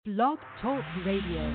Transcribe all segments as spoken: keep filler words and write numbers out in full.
Blog Talk Radio.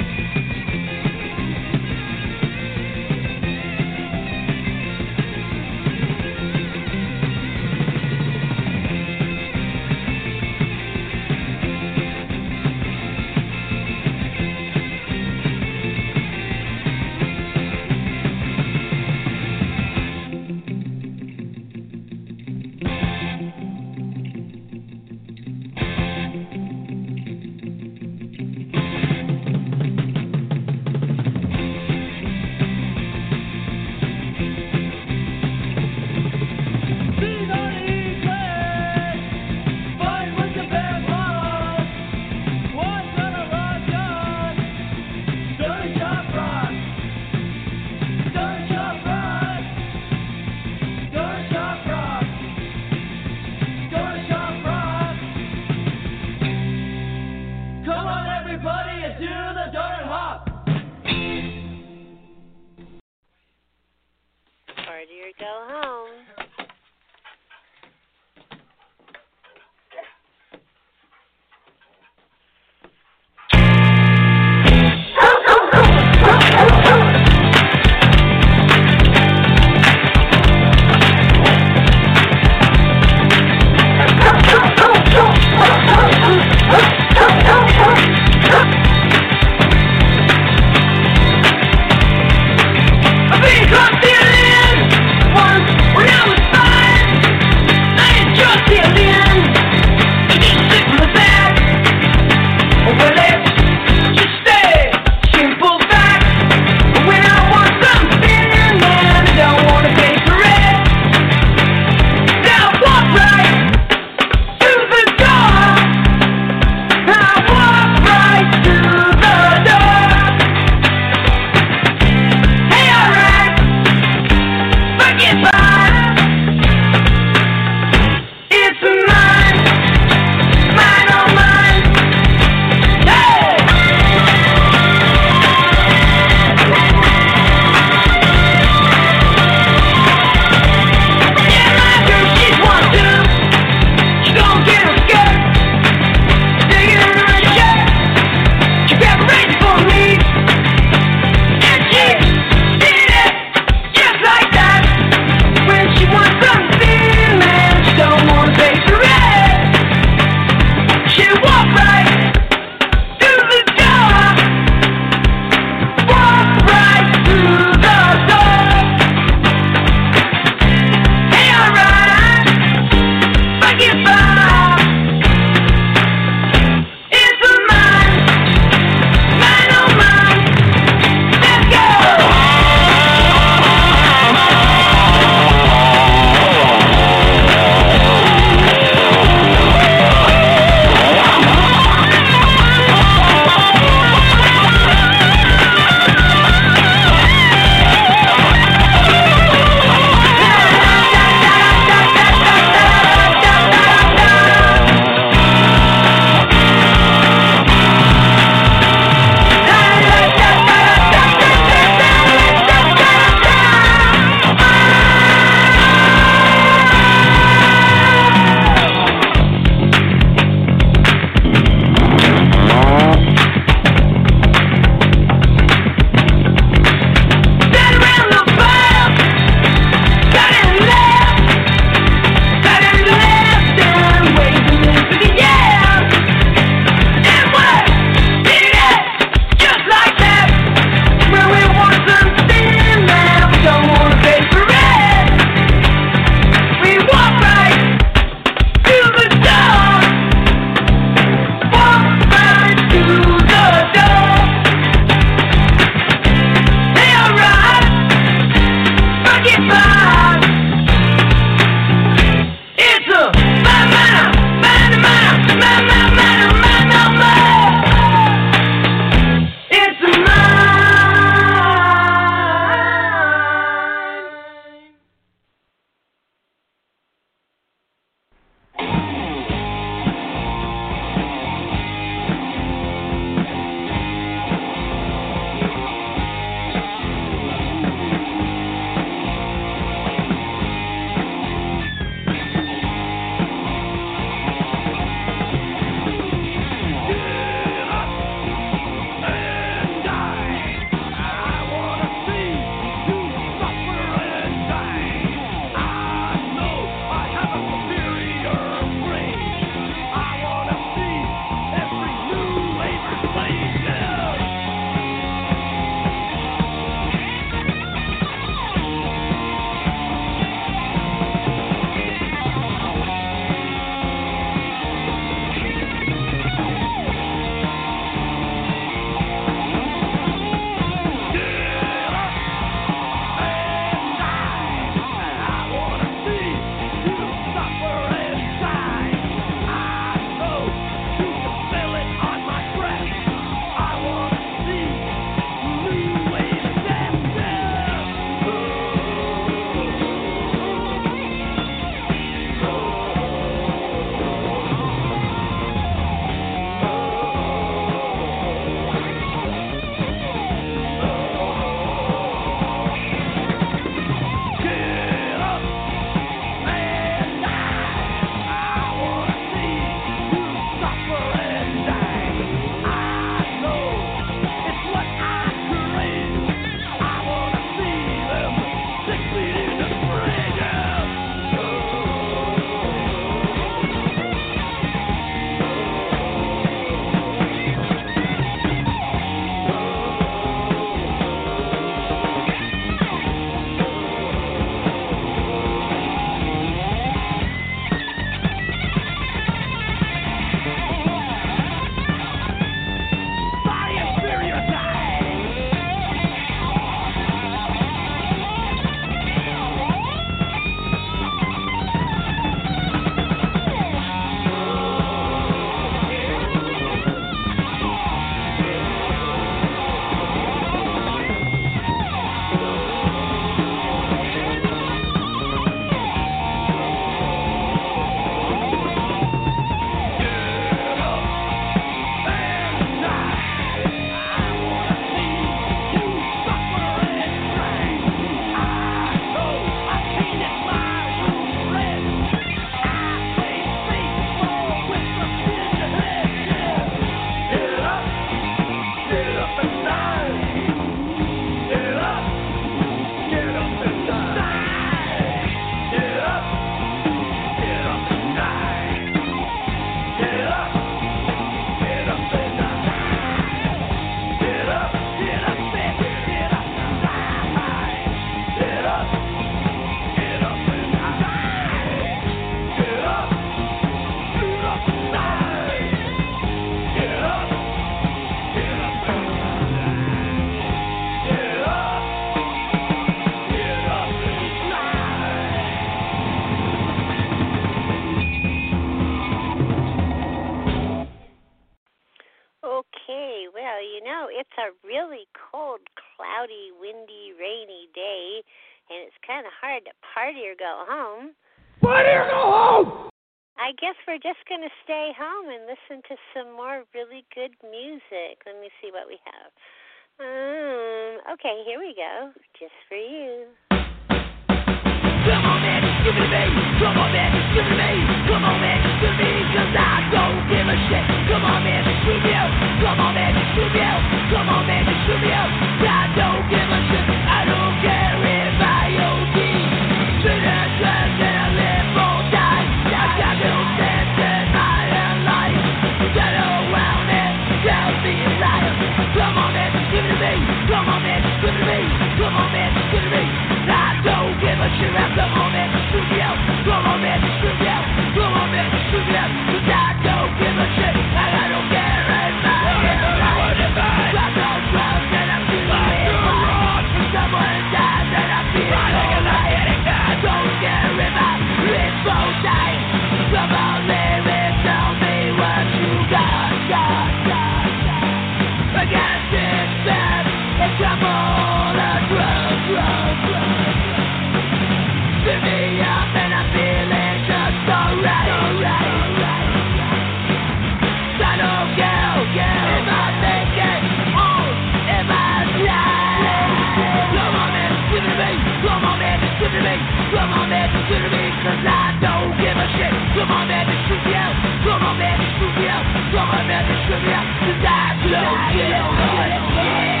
cloudy, windy, rainy day, and it's kind of hard to party or go home. Party or go home! I guess we're just going to stay home and listen to some more really good music. Let me see what we have. Um, okay, here we go. Just for you. Come on, man, give it to me. Come on, man, give it to me. Come on, man, give it to me, cause I don't give a shit. Come on, man, screw me out. Come on, man, screw me out. Come on, man, screw me out. I don't give a shit. I don't care if I O D. To the drugs that I live or die. I got no sense in my life. Get around and tell me a liar. Come on, man, give it to me. Come on, man, give it to me. Come on, man, give it to me. I don't give a shit. Come on, man, screw me out. Come on, man, screw me out. Come on, man, screw me out. Cause I don't give a shit. And I don't care if I am alive. I don't drugs and I'm feeling it. Someone dies and I'm feeling alright. I don't care if I live or die. Come on, live and tell me what you got, got, got, got. I got six bad and come on, a drug, drug, drug. Fill me up and I'm feeling just alright, alright, alright. I don't care, care if I make it or if I die. Come on, man, give it to me. Come on, man, give it to me. Come on, man, give it to me, cause I don't give a shit. Come on, man, shoot me out. Come on, man, shoot me out. Come on, man, shoot me out, cause I don't give a shit.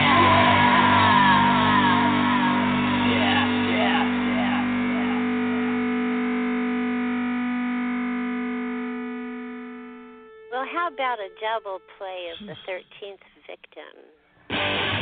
Well, how about a double play of the thirteenth Victim?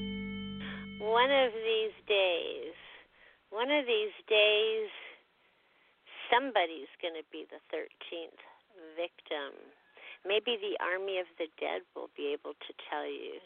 One of these days, one of these days, somebody's going to be the thirteenth victim. Maybe the Army of the Dead will be able to tell you.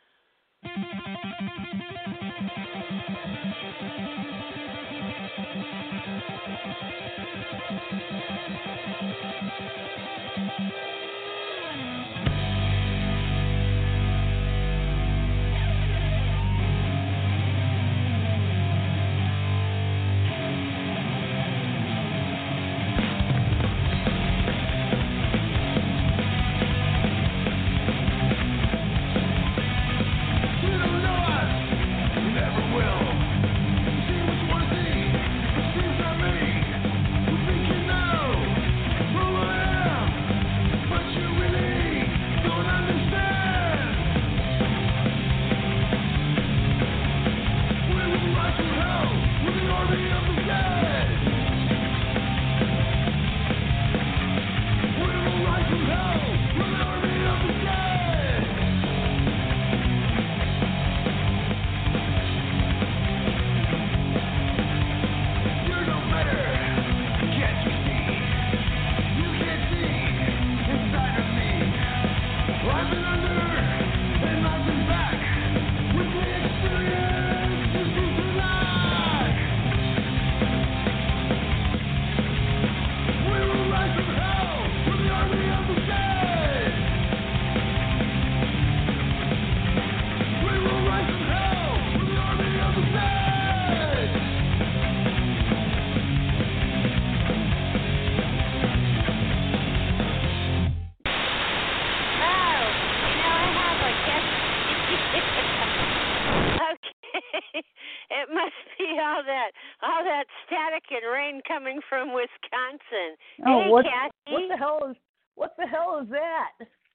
All that static and rain coming from Wisconsin. Oh, hey, what, Kathy. what the hell is what the hell is that?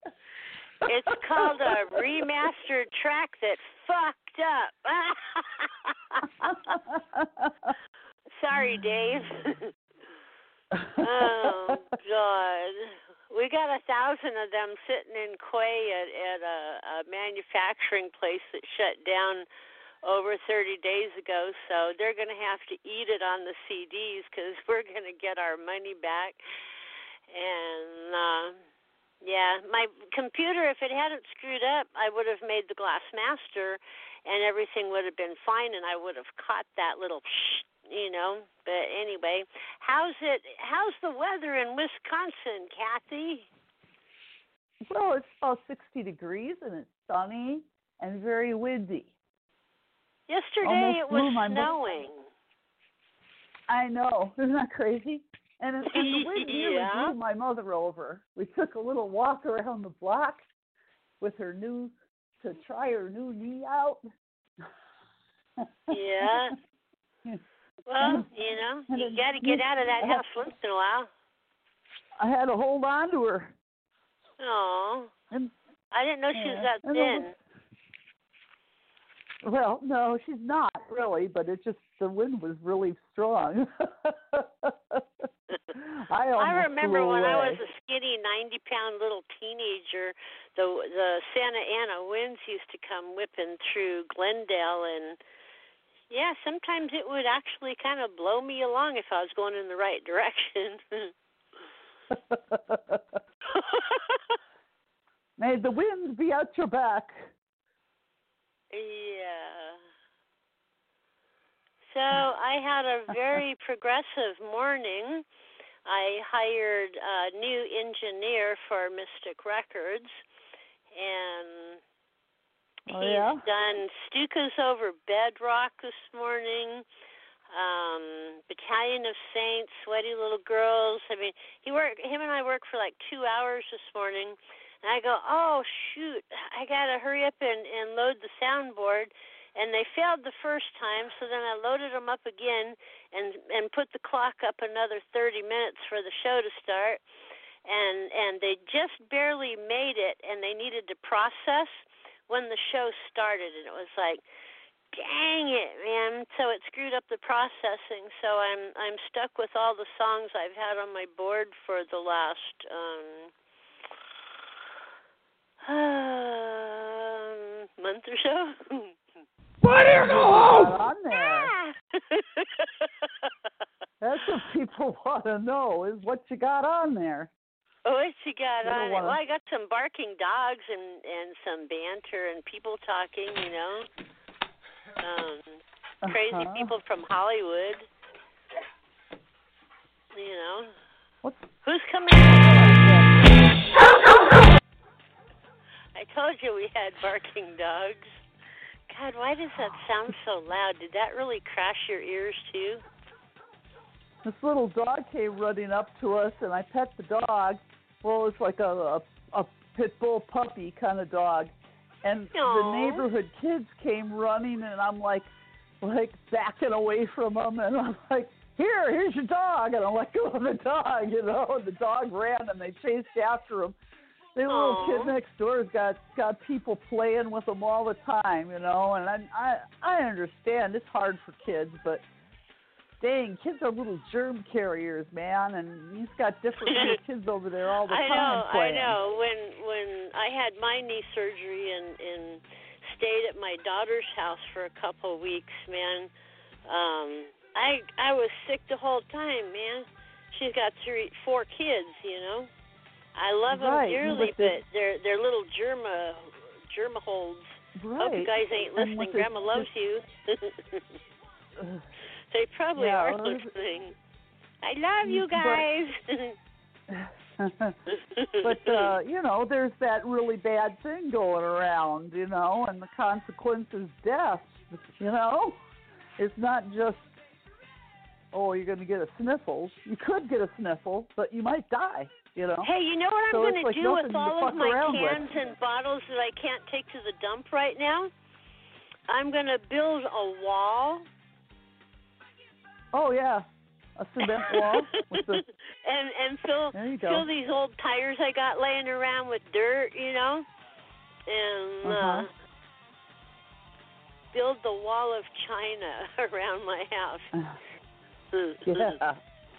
It's called a remastered track that fucked up. Sorry, Dave. Oh God, we got a thousand of them sitting in Quay at, at a, a manufacturing place that shut down over thirty days ago, so they're going to have to eat it on the C Ds because we're going to get our money back. And, uh, yeah, my computer, if it hadn't screwed up, I would have made the Glass Master, and everything would have been fine, and I would have caught that little psh, you know. But anyway, how's it? How's the weather in Wisconsin, Kathy? Well, it's about sixty degrees, and it's sunny and very windy. Yesterday Almost it was snowing. Mo- I know. Isn't that crazy? And, and the wind nearly Yeah. blew my mother over. We took a little walk around the block with her new, to try her new knee out. Yeah. Well, you know, you got to get out of that house once in a while. I had to hold on to her. Oh, And, I didn't know she was that and thin. Well, no, she's not really, but it just, the wind was really strong. I, I remember flew when away. I was a skinny ninety-pound little teenager, the the Santa Ana winds used to come whipping through Glendale, and yeah, sometimes it would actually kind of blow me along if I was going in the right direction. May the winds be at your back. Yeah. So I had a very progressive morning. I hired a new engineer for Mystic Records, and Oh, he's yeah? done Stukas Over Bedrock this morning, um, Battalion of Saints, Sweaty Little Girls. I mean, he worked. Him and I worked for like two hours this morning. And I go, oh, shoot, I got to hurry up and, and load the soundboard. And they failed the first time, so then I loaded them up again and, and put the clock up another thirty minutes for the show to start. And, and they just barely made it, and they needed to process when the show started. And it was like, dang it, man. So it screwed up the processing. So I'm, I'm stuck with all the songs I've had on my board for the last... Um, Um, month or so. Why do you go home? On there. Ah! That's a what people want to know is what you got on there. Oh, what you got They don't on it? wanna- Well, I got some barking dogs and and some banter and people talking. You know, um, crazy Uh-huh. people from Hollywood. You know, What's who's coming? I told you we had barking dogs. God, why does that sound so loud? Did that really crash your ears too? This little dog came running up to us, and I pet the dog. Well, it's like a a, a pit bull puppy kind of dog, and Aww. the neighborhood kids came running, and I'm like, like backing away from them, and I'm like, here, here's your dog, and I let go of the dog, you know, and the dog ran, and they chased after him. The little Aww. kid next door's got got people playing with them all the time, you know, and I I I understand it's hard for kids, but dang, kids are little germ carriers, man, and he's got different little kids over there all the I time know, playing. I know. When when I had my knee surgery and and stayed at my daughter's house for a couple of weeks, man, um, I I was sick the whole time, man. She's got three, four kids, you know. I love them Right, dearly, with the- but they're they're little germa germa holds. Right. Hope you guys ain't And listening. with the- Grandma loves you. They probably Yeah, are well, listening. I love you But- guys. But, uh, you know, there's that really bad thing going around, you know, and the consequence is death, you know? It's not just, oh, you're going to get a sniffle. You could get a sniffle, but you might die, you know? Hey, you know what I'm So going it's to like do nothing with to all fuck of my around with. cans and bottles that I can't take to the dump right now? I'm going to build a wall. Oh, yeah, a cement wall with the... and and fill There you go. fill these old tires I got laying around with dirt, you know, and Uh-huh. uh, build the wall of China around my house. Yeah.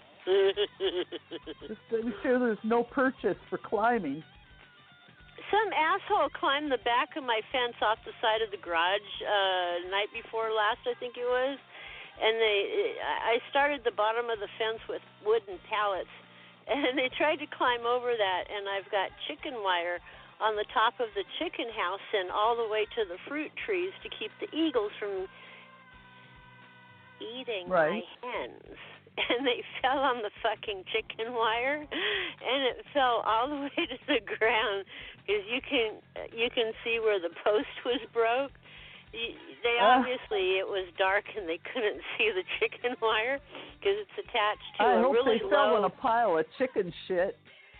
Just to be sure there's no purchase for climbing. Some asshole climbed the back of my fence off the side of the garage uh, night before last, I think it was. And they, I started the bottom of the fence with wooden pallets, and they tried to climb over that. And I've got chicken wire on the top of the chicken house and all the way to the fruit trees to keep the eagles from eating Right. my hens. And they fell on the fucking chicken wire, and it fell all the way to the ground because you can you can see where the post was broke. They Uh, obviously it was dark and they couldn't see the chicken wire because it's attached to I a hope really they fell in low. a pile of chicken shit.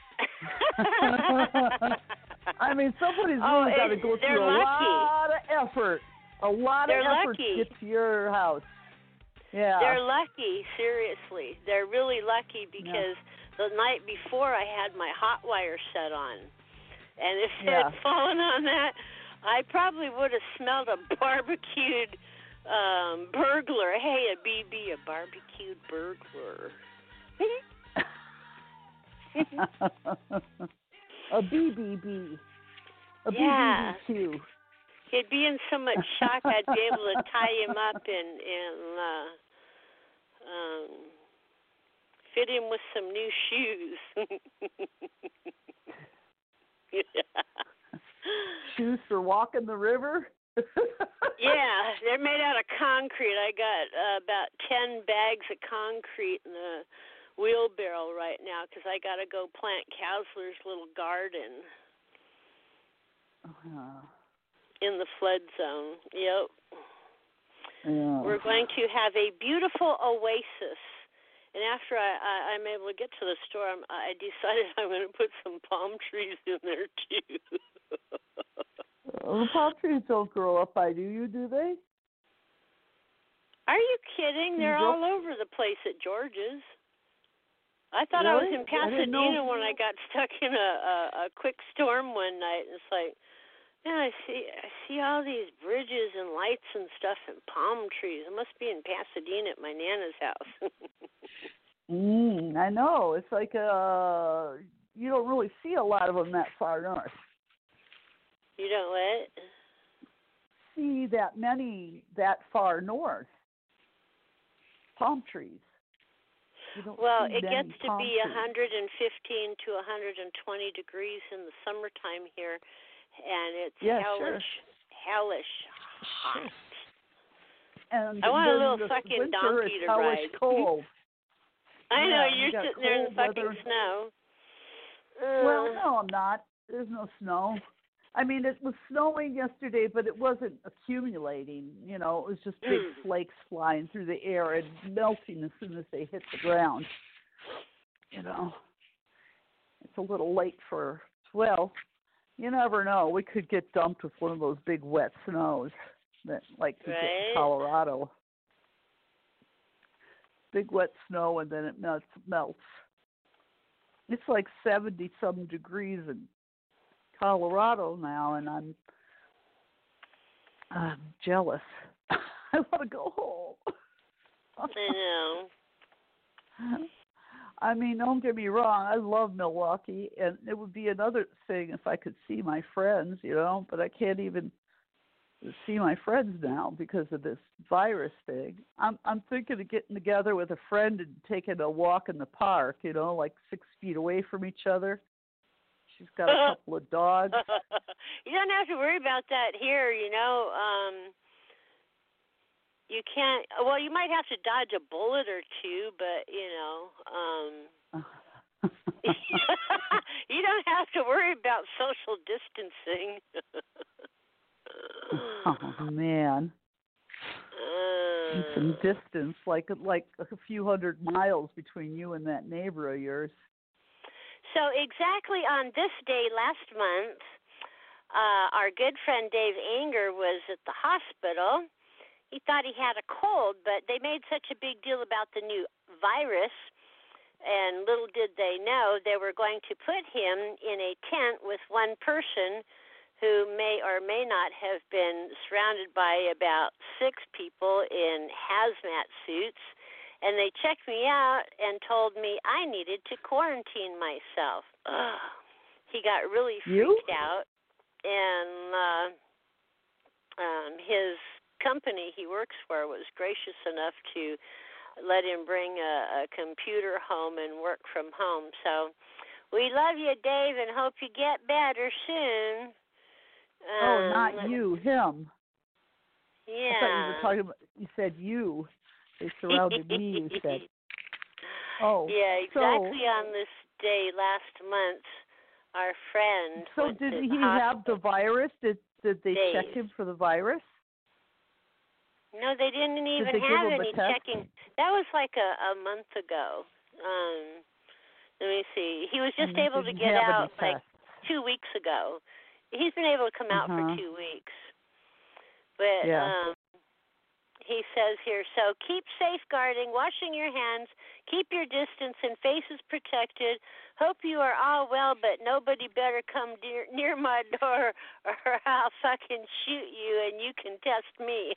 I mean, somebody's Oh, really got to it- go they're through a lucky. lot of effort, a lot They're of effort lucky. to get to your house. Yeah. They're lucky, seriously. They're really lucky because the night before I had my hot wire set on. And if it Yeah. had fallen on that, I probably would have smelled a barbecued um, burglar. Hey, a B B, a barbecued burglar. A B B B. A Yeah. B B B Q. He'd be in so much shock I'd be able to tie him up and, and uh, um, fit him with some new shoes. Shoes for walking the river? Yeah, they're made out of concrete. I got uh, about ten bags of concrete in the wheelbarrow right now because I got to go plant Kowsler's little garden Uh, in the flood zone. Yep. yeah. We're going to have a beautiful oasis. And after I, I, I'm able to get to the store, I'm, I decided I'm going to put some palm trees in there, too. Well, the palm trees don't grow up by you, do they? Are you kidding? They're You all over the place at George's. I thought I was Really? in I didn't know. Pasadena when I got stuck in a, a, a quick storm one night. And it's like, man, I see I see all these bridges and lights and stuff and palm trees. I must be in Pasadena at my Nana's house. Mm, I know. It's like uh, you don't really see a lot of them that far north. You don't what? See that many that far north. Palm trees. You don't Well, see it many gets to palm be trees. one hundred fifteen to one hundred twenty degrees in the summertime here, and it's Yeah, hellish, sure. hellish hot. And I want a then little the fucking winter donkey is to hellish ride. cold. I know, Yeah, you you're got sitting there in the cold fucking weather. snow. Well, Uh, no, I'm not. There's no snow. I mean, it was snowing yesterday, but it wasn't accumulating. You know, it was just big flakes flying through the air and melting as soon as they hit the ground. You know, it's a little late for, well, you never know. We could get dumped with one of those big wet snows that, like you get Right. in Colorado. Big wet snow, and then it melts. melts. It's like seventy-some degrees in Colorado now, and I'm, I'm jealous. I want to go home. I know. I mean, don't get me wrong. I love Milwaukee, and it would be another thing if I could see my friends, you know, but I can't even see my friends now because of this virus thing. I'm I'm thinking of getting together with a friend and taking a walk in the park, you know, like six feet away from each other. She's got a couple of dogs. You don't have to worry about that here, you know. Um, you can't, well, you might have to dodge a bullet or two, but, you know, um, you don't have to worry about social distancing. Oh, man. And some distance, like like a few hundred miles between you and that neighbor of yours. So exactly on this day last month, uh, our good friend Dave Anger was at the hospital. He thought he had a cold, but they made such a big deal about the new virus, and little did they know they were going to put him in a tent with one person who may or may not have been surrounded by about six people in hazmat suits. And they checked me out and told me I needed to quarantine myself. Ugh. He got really freaked you? out, and uh, um, his company he works for was gracious enough to let him bring a, a computer home and work from home. So we love you, Dave, and hope you get better soon. Um, oh, not you, him. Yeah. I thought you were talking about, you said you. They surrounded me, you said. Oh. Yeah, exactly so, on this day last month, our friend So went did to he the have the virus? Did did they Dave. check him for the virus? No, they didn't even they give have him a any test? checking. That was like a, a month ago. Um, let me see. He was just And they able to didn't get have out any like tests. two weeks ago. He's been able to come out Uh-huh. for two weeks. But Yeah. um, he says here, so keep safeguarding, washing your hands, keep your distance and faces protected. Hope you are all well, but nobody better come near, near my door or I'll fucking shoot you and you can test me.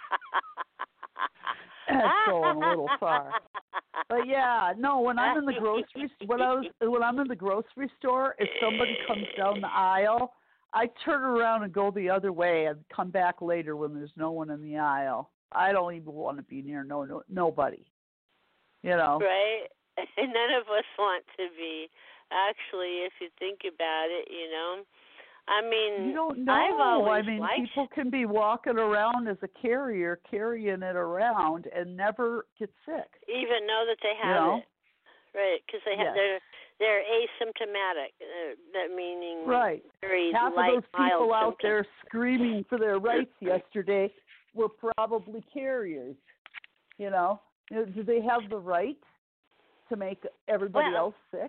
That's going a little far. But yeah, no, when I'm in the grocery when I was when I'm in the grocery store, if somebody comes down the aisle, I turn around and go the other way and come back later when there's no one in the aisle. I don't even want to be near no, no nobody. You know. Right? None of us want to be. Actually, if you think about it, you know. I mean, you don't know. I've always I mean, liked... people can be walking around as a carrier, carrying it around, and never get sick. Even know that they have you know? it, right? Because they have yes. they're they're asymptomatic. Uh, that meaning right. very Half light, of those people mild out symptoms. there screaming for their rights yesterday were probably carriers. You know, do they have the right to make everybody well, else sick?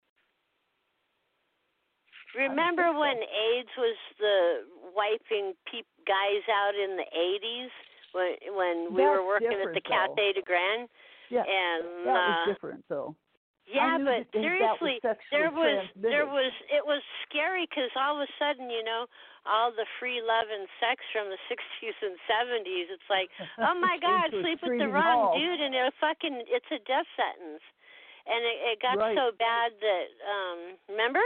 Remember when so. AIDS was the wiping peop guys out in the eighties when when we That's were working at the though. Café de Grand? Yeah, and that was uh, different though. Yeah, but that seriously, was there was transmitted. there was it was scary because all of a sudden, you know, all the free love and sex from the sixties and seventies. It's like, oh my God, sleep with the wrong hall. dude, and it fucking it's a death sentence. And it, it got right. so bad that um, remember.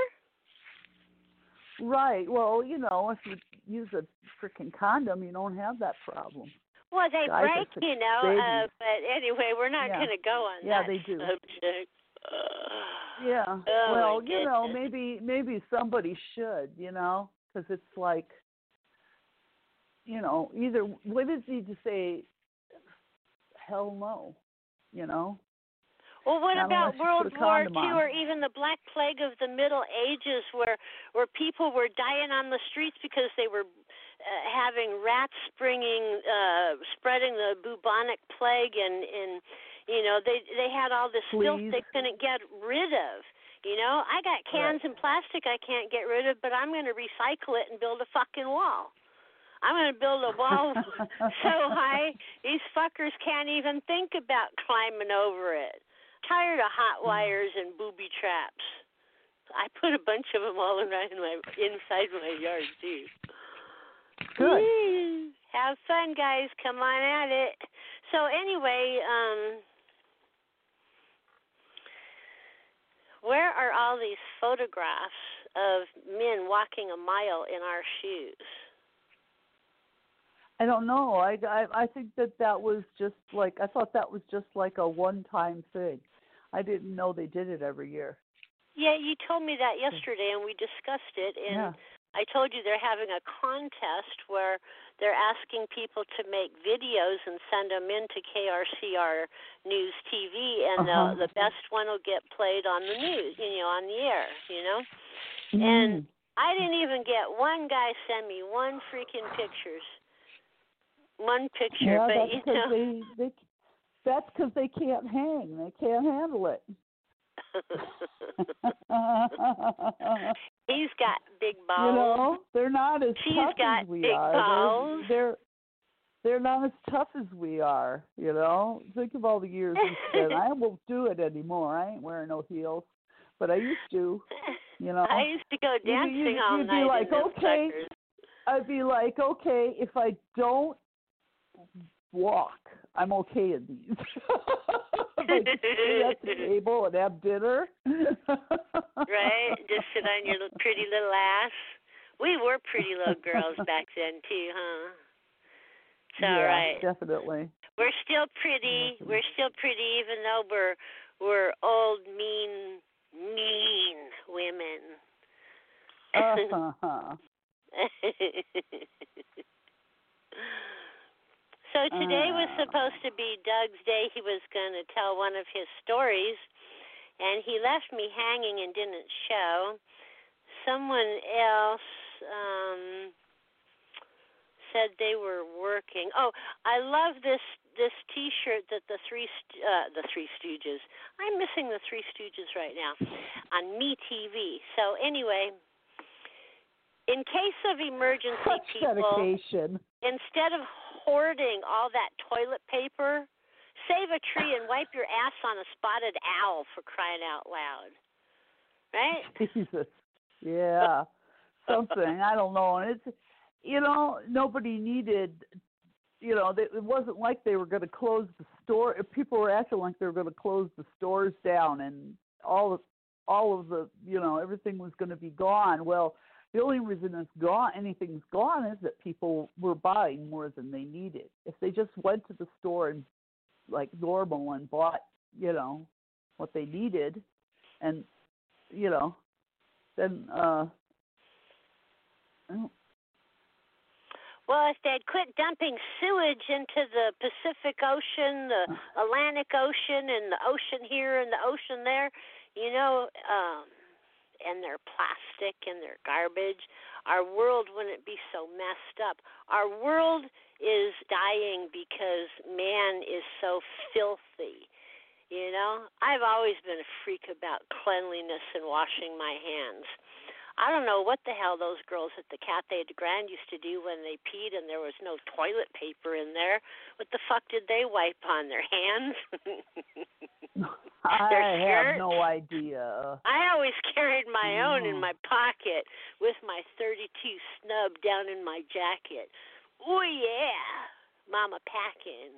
Right. Well, you know, if you use a freaking condom, you don't have that problem. Well, they Guys break, are you know. babies. Uh, but anyway, we're not Yeah. going to go on Yeah, that they do. subject. Yeah. Oh, well, my you know, goodness. maybe maybe somebody should, you know, because it's like, you know, either what is he to say? Hell no, you know. Well, what Not about unless you World put a War condom Two on. or even the Black Plague of the Middle Ages, where where people were dying on the streets because they were uh, having rats springing, uh, spreading the bubonic plague, and, and you know they they had all this filth Fleas. they couldn't get rid of. You know, I got cans Right. and plastic I can't get rid of, but I'm going to recycle it and build a fucking wall. I'm going to build a wall so high these fuckers can't even think about climbing over it. Tired of hot wires and booby traps. I put a bunch of them all around my inside my yard too. Good. Whee! Have fun, guys. Come on at it. So anyway, um, where are all these photographs of men walking a mile in our shoes? I don't know. I, I I think that that was just like I thought that was just like a one-time thing. I didn't know they did it every year. Yeah, you told me that yesterday, and we discussed it. And Yeah. I told you they're having a contest where they're asking people to make videos and send them in to K R C R News T V, and Uh-huh. the the best one will get played on the news, you know, on the air, you know. Mm. And I didn't even get one guy send me one freaking pictures, one picture. Yeah, but that's you because know, they they that's because they can't hang. They can't handle it. he's got big balls. You know, they're not as She's tough got as we big are. balls. They're, they're they're not as tough as we are. You know, think of all the years we spent. I won't do it anymore. I ain't wearing no heels, but I used to. You know, I used to go You'd be- dancing you'd- all you'd be night like, in them okay. suckers. I'd be like, okay, if I don't walk, I'm okay in these. If I just sit at the table and have dinner. Right? Just sit on your little pretty little ass. We were pretty little girls back then too, huh? It's all yeah, right. definitely. We're still pretty. We're still pretty, even though we're we're old, mean, mean women. Uh-huh. So today was Uh. supposed to be Doug's day. He was going to tell one of his stories, and he left me hanging and didn't show. Someone else um, said they were working. Oh, I love this this T-shirt that the three uh, the Three Stooges. I'm missing the Three Stooges right now on Me T V. So anyway, in case of emergency, Such people, dedication. instead of hoarding all that toilet paper, save a tree and wipe your ass on a spotted owl, for crying out loud. Right? Jesus. Yeah. Something. I don't know. And it's, you know, nobody needed, you know, they, it wasn't like they were going to close the store. People were acting like they were going to close the stores down and all of, all of the, you know, everything was going to be gone. Well, the only reason it's gone, anything's gone, is that people were buying more than they needed. If they just went to the store and, like normal, and bought, you know, what they needed, and, you know, then, uh, well, if they'd quit dumping sewage into the Pacific Ocean, the Atlantic Ocean, and the ocean here and the ocean there, you know, um, and their plastic and their garbage, our world wouldn't be so messed up. Our world is dying because man is so filthy. You know, I've always been a freak about cleanliness and washing my hands. I don't know what the hell those girls at the Cathay de Grande used to do when they peed and there was no toilet paper in there. What the fuck did they wipe on? Their hands? I Their have skirts? no idea. I always carried my own in Oh. my pocket with my thirty-two snub down in my jacket. Oh, yeah. Mama packing.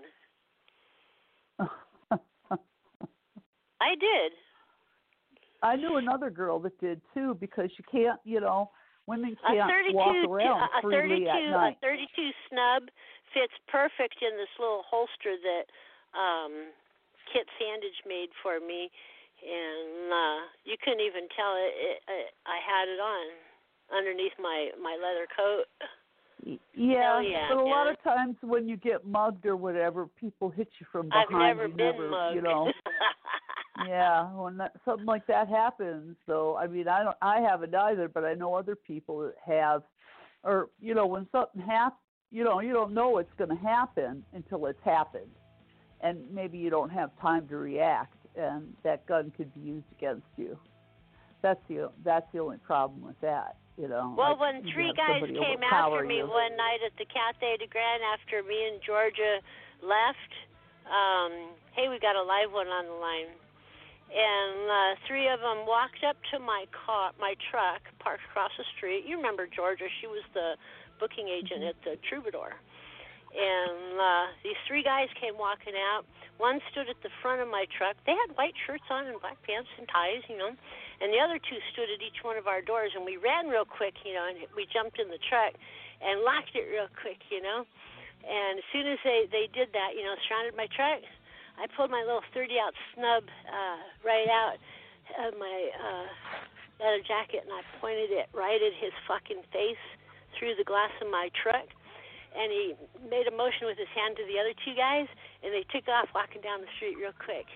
I did. I knew another girl that did too, because you can't, you know, Women A can't thirty-two, walk around a freely thirty-two, at night. a thirty-two snub fits perfect in this little holster that um, Kit Sandage made for me, and uh, you couldn't even tell it, it, it. I had it on underneath my my leather coat. Yeah, yeah, but a yeah. lot of times when you get mugged or whatever, people hit you from behind. I've never you been never, mugged. You know. Yeah, when that, something like that happens, so I mean, I don't, I haven't either, but I know other people that have, or you know, when something happens, you know, you don't know it's going to happen until it's happened, and maybe you don't have time to react, and that gun could be used against you. That's the that's the only problem with that, you know. Well, like when you three have guys somebody came overpower after me you. one night at the Cathay de Grande after me and Georgia left, um, hey, we got a live one on the line. And uh, three of them walked up to my car, my truck, parked across the street. You remember Georgia? She was the booking agent at the Troubadour. And uh, these three guys came walking out. One stood at the front of my truck. They had white shirts on and black pants and ties, you know. And the other two stood at each one of our doors. And we ran real quick, you know, and we jumped in the truck and locked it real quick, you know. And as soon as they, they did that, you know, surrounded my truck, I pulled my little thirty-aught snub uh, right out of my uh, leather jacket, and I pointed it right at his fucking face through the glass of my truck. And he made a motion with his hand to the other two guys, and they took off walking down the street real quick.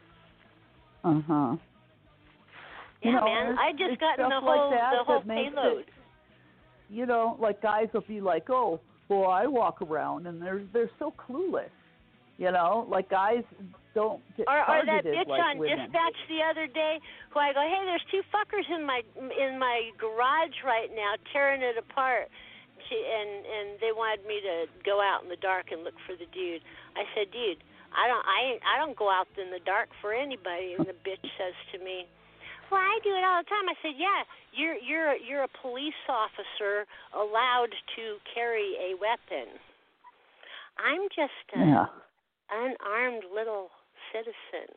Uh-huh. Yeah, you know, man, I just gotten the like whole that the whole that makes payload. It, you know, like guys will be like, oh, well, I walk around, and they're they're so clueless. You know, like guys don't get or, or that targeted bitch like on women. dispatch the other day, who I go, hey, there's two fuckers in my in my garage right now tearing it apart. She, and and they wanted me to go out in the dark and look for the dude. I said, dude, I don't I I don't go out in the dark for anybody. And the bitch says to me, well, I do it all the time. I said, yeah, you're you're you're a police officer allowed to carry a weapon. I'm just a yeah. unarmed little citizen.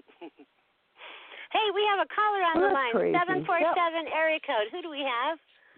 Hey, we have a caller on Well, the line. crazy. seven four seven area code. Who do we have?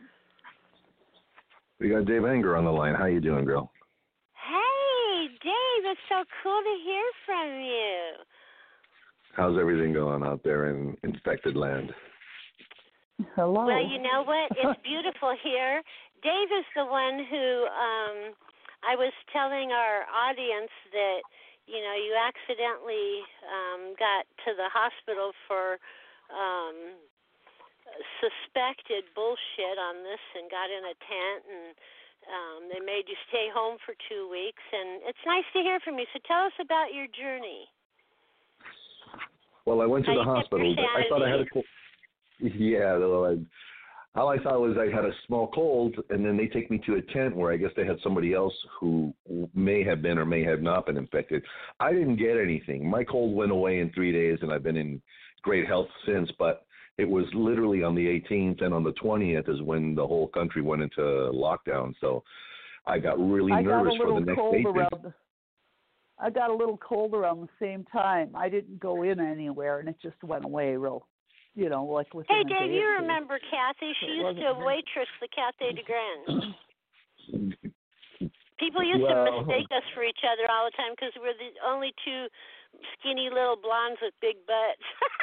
We got Dave Anger on the line. How you doing, girl? Hey, Dave, it's so cool to hear from you. How's everything going out there in infected land? Hello. Well, you know what? It's beautiful here. Dave is the one who um, I was telling our audience that, you know, you accidentally um, got to the hospital for um, suspected bullshit on this and got in a tent, and um, they made you stay home for two weeks. And it's nice to hear from you. So tell us about your journey. Well, I went to How the you kept your hospital. I thought I had a cold. Yeah, well, I, all I thought was I had a small cold, and then they take me to a tent where I guess they had somebody else who may have been or may have not been infected. I didn't get anything. My cold went away in three days, and I've been in great health since, but it was literally on the eighteenth, and on the twentieth is when the whole country went into lockdown. So I got really I nervous got a for little the next cold eight around days. the, I got a little cold around the same time. I didn't go in anywhere, and it just went away real, you know, like within Hey, a Dave, day you or two. remember Kathy? She It used wasn't to her. waitress the Cathay de Grande. People used Well, to mistake us for each other all the time because we're the only two skinny little blondes with big butts.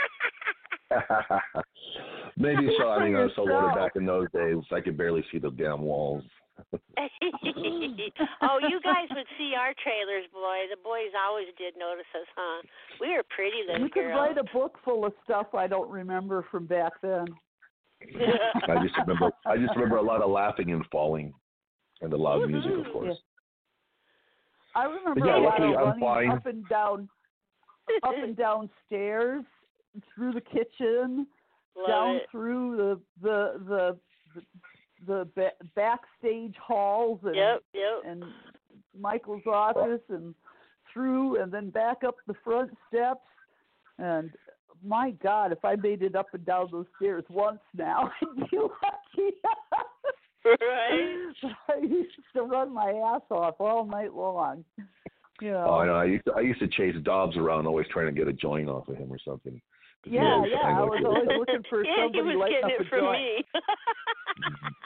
Maybe so. I mean, I was so Yourself. loaded back in those days, I could barely see the damn walls. Oh, you guys would see our trailers, boy. The boys always did notice us, huh? We were pretty little You could girls. write a book full of stuff I don't remember from back then. I just remember, I just remember a lot of laughing and falling, and the loud music, of course. Yeah. I remember Yeah, a lot luckily of I'm running fine. up and down, up and down stairs, through the kitchen, Love down it. through the the the the ba- backstage halls and Yep, yep. and Michael's office and through and then back up the front steps. And my God, if I made it up and down those stairs once now, I'd be lucky. Right. I used to run my ass off all night long. You know. Oh, I know. I used to, I used to chase Dobbs around, always trying to get a joint off of him or something. 'Cause he Yeah, always yeah. found I out was he always looking for Yeah, he somebody was lighting getting up it a from joint. me.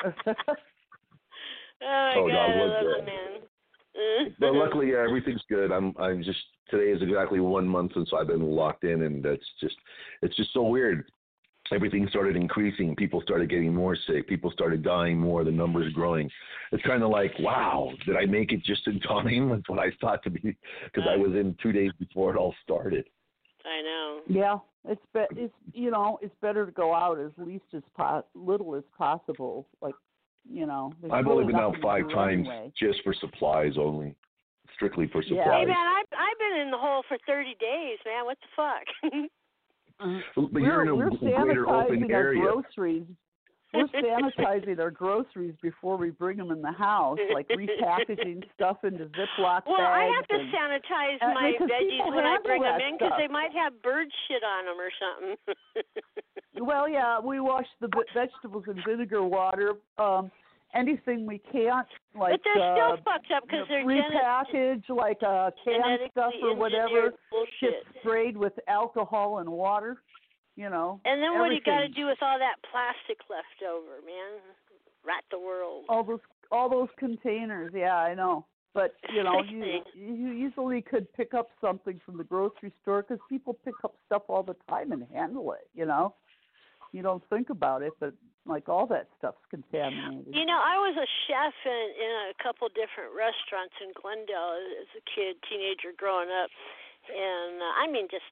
my Oh, God, God, I what love the- the man. But luckily, yeah, everything's good. I'm I'm just today is exactly one month since I've been locked in, and that's just it's just so weird. Everything started increasing. People started getting more sick. People started dying more. The numbers growing. It's kind of like, wow, did I make it just in time? That's what I thought to be, because I was in two days before it all started. I know. Yeah, it's be- it's you know it's better to go out as least as po- little as possible. Like, you know, there's I've really only been out nothing to five do times anyway. just for supplies only, strictly for Yeah. supplies. Hey, man, I've, I've been in the hole for thirty days, man. What the fuck? Uh, But you're in a we're greater open sanitizing our area. groceries. We're sanitizing our groceries before we bring them in the house, like repackaging stuff into Ziploc Well, bags. I have to and, sanitize and my because veggies people when I handle bring them that in because stuff. they might have bird shit on them or something. Well, yeah, we wash the v- vegetables in vinegar water. Um, anything we can't, like but they're still uh, fucked up because they're repackage, like uh, canned stuff or whatever, bullshit. gets sprayed with alcohol and water. You know. And then what do you got to everything. do with all that plastic left over, man? Rat the world. All those, all those containers. Yeah, I know. But you know, you you easily could pick up something from the grocery store because people pick up stuff all the time and handle it. You know, you don't think about it, but like all that stuff's contaminated. You know, I was a chef in, in a couple different restaurants in Glendale as a kid, teenager, growing up, and uh, I mean, just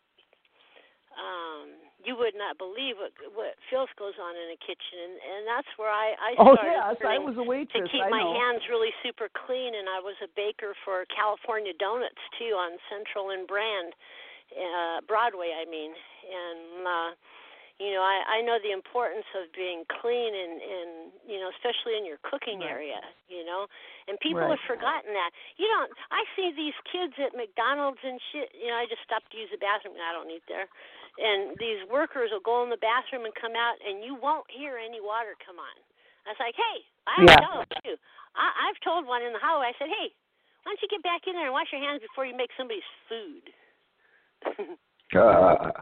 um, you would not believe what what filth goes on in a kitchen, and, and that's where I I Oh started yes, I learning was a waitress. to keep I my know. hands really super clean, and I was a baker for California Donuts too on Central and Brand, uh, Broadway, I mean, and. uh You know, I, I know the importance of being clean and, and, you know, especially in your cooking Right. area, you know. And people Right. have forgotten that. You don't, I see these kids at McDonald's and shit. You know, I just stopped to use the bathroom. I don't eat there. And these workers will go in the bathroom and come out, and you won't hear any water come on. I was like, hey, I Yeah. tell you. I, I've told one in the hallway, I said, hey, why don't you get back in there and wash your hands before you make somebody's food? Uh,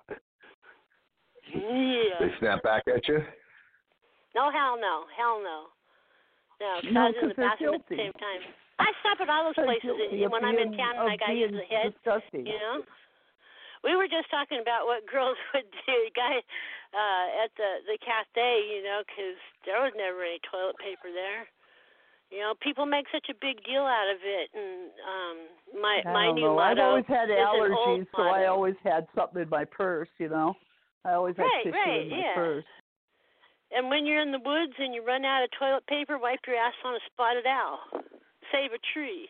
Yeah. they snap back at you? No, hell no. Hell no. No, because No, I was in 'cause the they're bathroom at the filthy. same time. I stop at all those They're places guilty and, of when I'm in being- town and I of got to use being the head, disgusting. you know. We were just talking about what girls would do, guy, uh, at the, the cafe, you know, because there was never any toilet paper there. You know, people make such a big deal out of it, and um, my I my don't new know. I've motto always had is an old allergies, so I motto. always had something in my purse. You know, I always had Right, tissue right, in my yeah. purse. And when you're in the woods and you run out of toilet paper, wipe your ass on a spotted owl. Save a tree.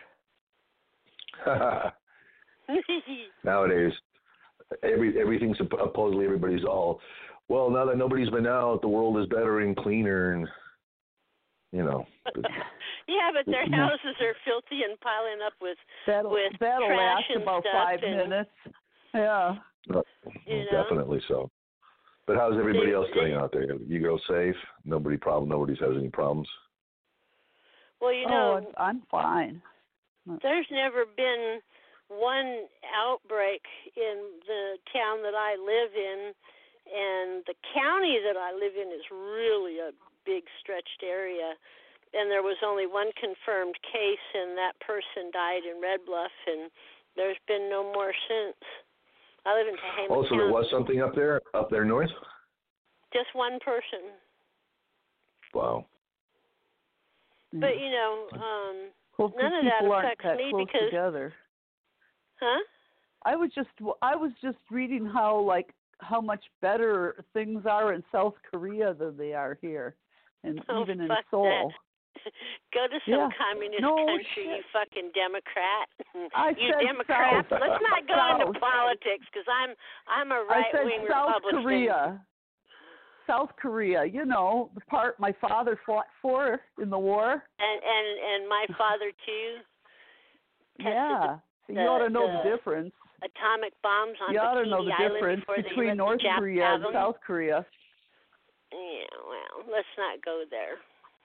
Nowadays, every everything's supposedly everybody's all. Well, now that nobody's been out, the world is better and cleaner, and you know. Yeah, but their houses are filthy and piling up with That'll with that'll trash last and about stuff five and, minutes. Yeah. Uh, You know? Definitely so. But how's everybody They- else doing they- out there? You girls safe? Nobody problem. Nobody's has any problems. Well, you oh, know, I'm fine. there's never been one outbreak in the town that I live in, and the county that I live in is really a big stretched area. And there was only one confirmed case, and that person died in Red Bluff, and there's been no more since. I live in Tehama Oh, so County. there was something up there, up there north? Just one person. Wow. But, you know, um, Hopefully none of that people aren't affects that me close because- together. huh? I was just I was just reading how like how much better things are in South Korea than they are here, and Oh, even in fuck Seoul. that. Go to some Yeah. communist No country, shit. you fucking Democrat. I you said Democrats. South. Let's not go South. into politics because I'm I'm a I right said wing South Republican. Korea. South Korea, you know, the part my father fought for in the war. And and and my father too. tested Yeah. So you the- ought to know the- the difference. Atomic bombs on You ought to know Bikini the Island difference before they between let North the Japs Korea have and them. South Korea. Yeah, well, let's not go there.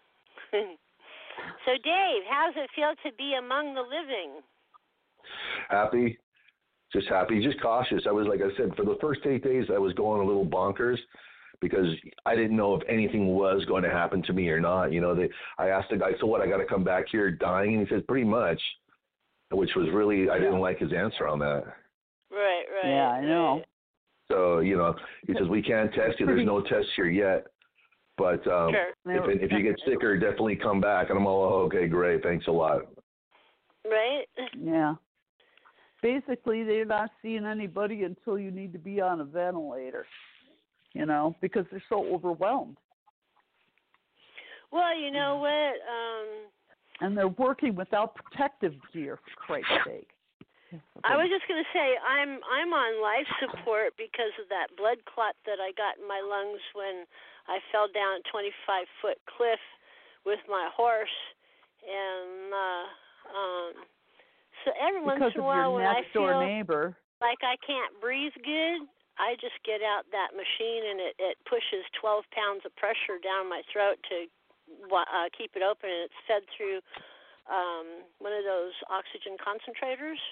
So, Dave, how does it feel to be among the living? Happy, just happy, just cautious. I was, like I said, for the first eight days, I was going a little bonkers because I didn't know if anything was going to happen to me or not. You know, they, I asked the guy, so what, I got to come back here dying? And he said, pretty much, which was really, I didn't like his answer on that. Right, right. Yeah, I know. Right. So, you know, he says, we can't test you. There's no test here yet. But um, Sure. if, if you get sicker, definitely come back. And I'm all, oh, okay, great. Thanks a lot. Right? Yeah. Basically, they're not seeing anybody until you need to be on a ventilator, you know, because they're so overwhelmed. Well, you know what? Um, and they're working without protective gear, for Christ's sake. I was just going to say, I'm I'm on life support because of that blood clot that I got in my lungs when I fell down a twenty-five foot cliff with my horse, and uh, um, so every because once in a while when I feel neighbor. like I can't breathe good, I just get out that machine and it, it pushes twelve pounds of pressure down my throat to uh, keep it open, and it's fed through um, one of those oxygen concentrators.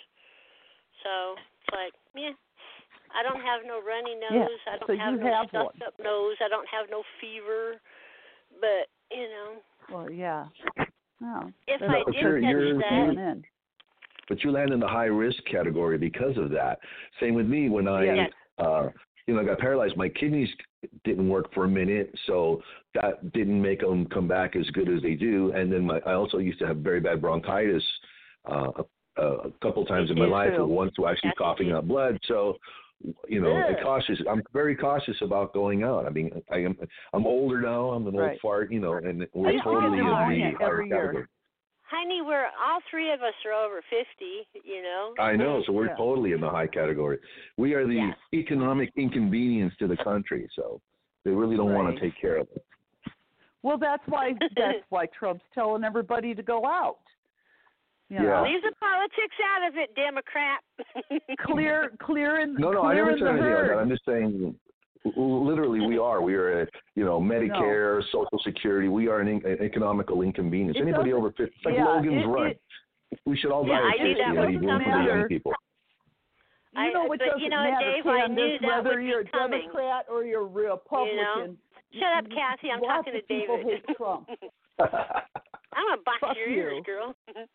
So it's like, yeah, I don't have no runny nose. Yeah, I don't so have you no have stuffed one. up nose. I don't have no fever. But, you know. Well, yeah. No, if I did you're, catch you're, that. You're, but you land in the high risk category because of that. Same with me when I, yes. uh, you know, I got paralyzed. My kidneys didn't work for a minute, so that didn't make them come back as good as they do. And then my, I also used to have very bad bronchitis. Uh, Uh, a couple times in my life, too. once actually That's coughing up blood. So, you know, Ugh. I'm cautious. I'm very cautious about going out. I mean, I am. I'm older now. I'm an right. old fart. You know, and we're I totally in the every higher year. category. Honey, we're all three of us are over fifty. You know. I know. So we're Yeah. totally in the high category. We are the Yeah. economic inconvenience to the country. So they really don't Right. want to take care of it. Well, that's why that's why Trump's telling everybody to go out. You Yeah. know? Leave the politics out of it, Democrat. clear, clear in No, no, I never clear in said the anything like herd. that. I'm just saying, literally, we are. We are, at, you know, Medicare, no. Social Security. We are an, in, an economical inconvenience. It Anybody over fifty, it's like yeah, Logan's it, Run. It, we should all yeah, die I at knew fifty, that and was leave room for the coming. young people. You know what I, but, doesn't you know, matter, Dave, I Candace, knew that whether would you're be a coming. Democrat or you're a Republican. You know? Shut up, Kathy. I'm Lots talking of to people David. hate Trump. I'm going to box Fuck your you. ears, girl.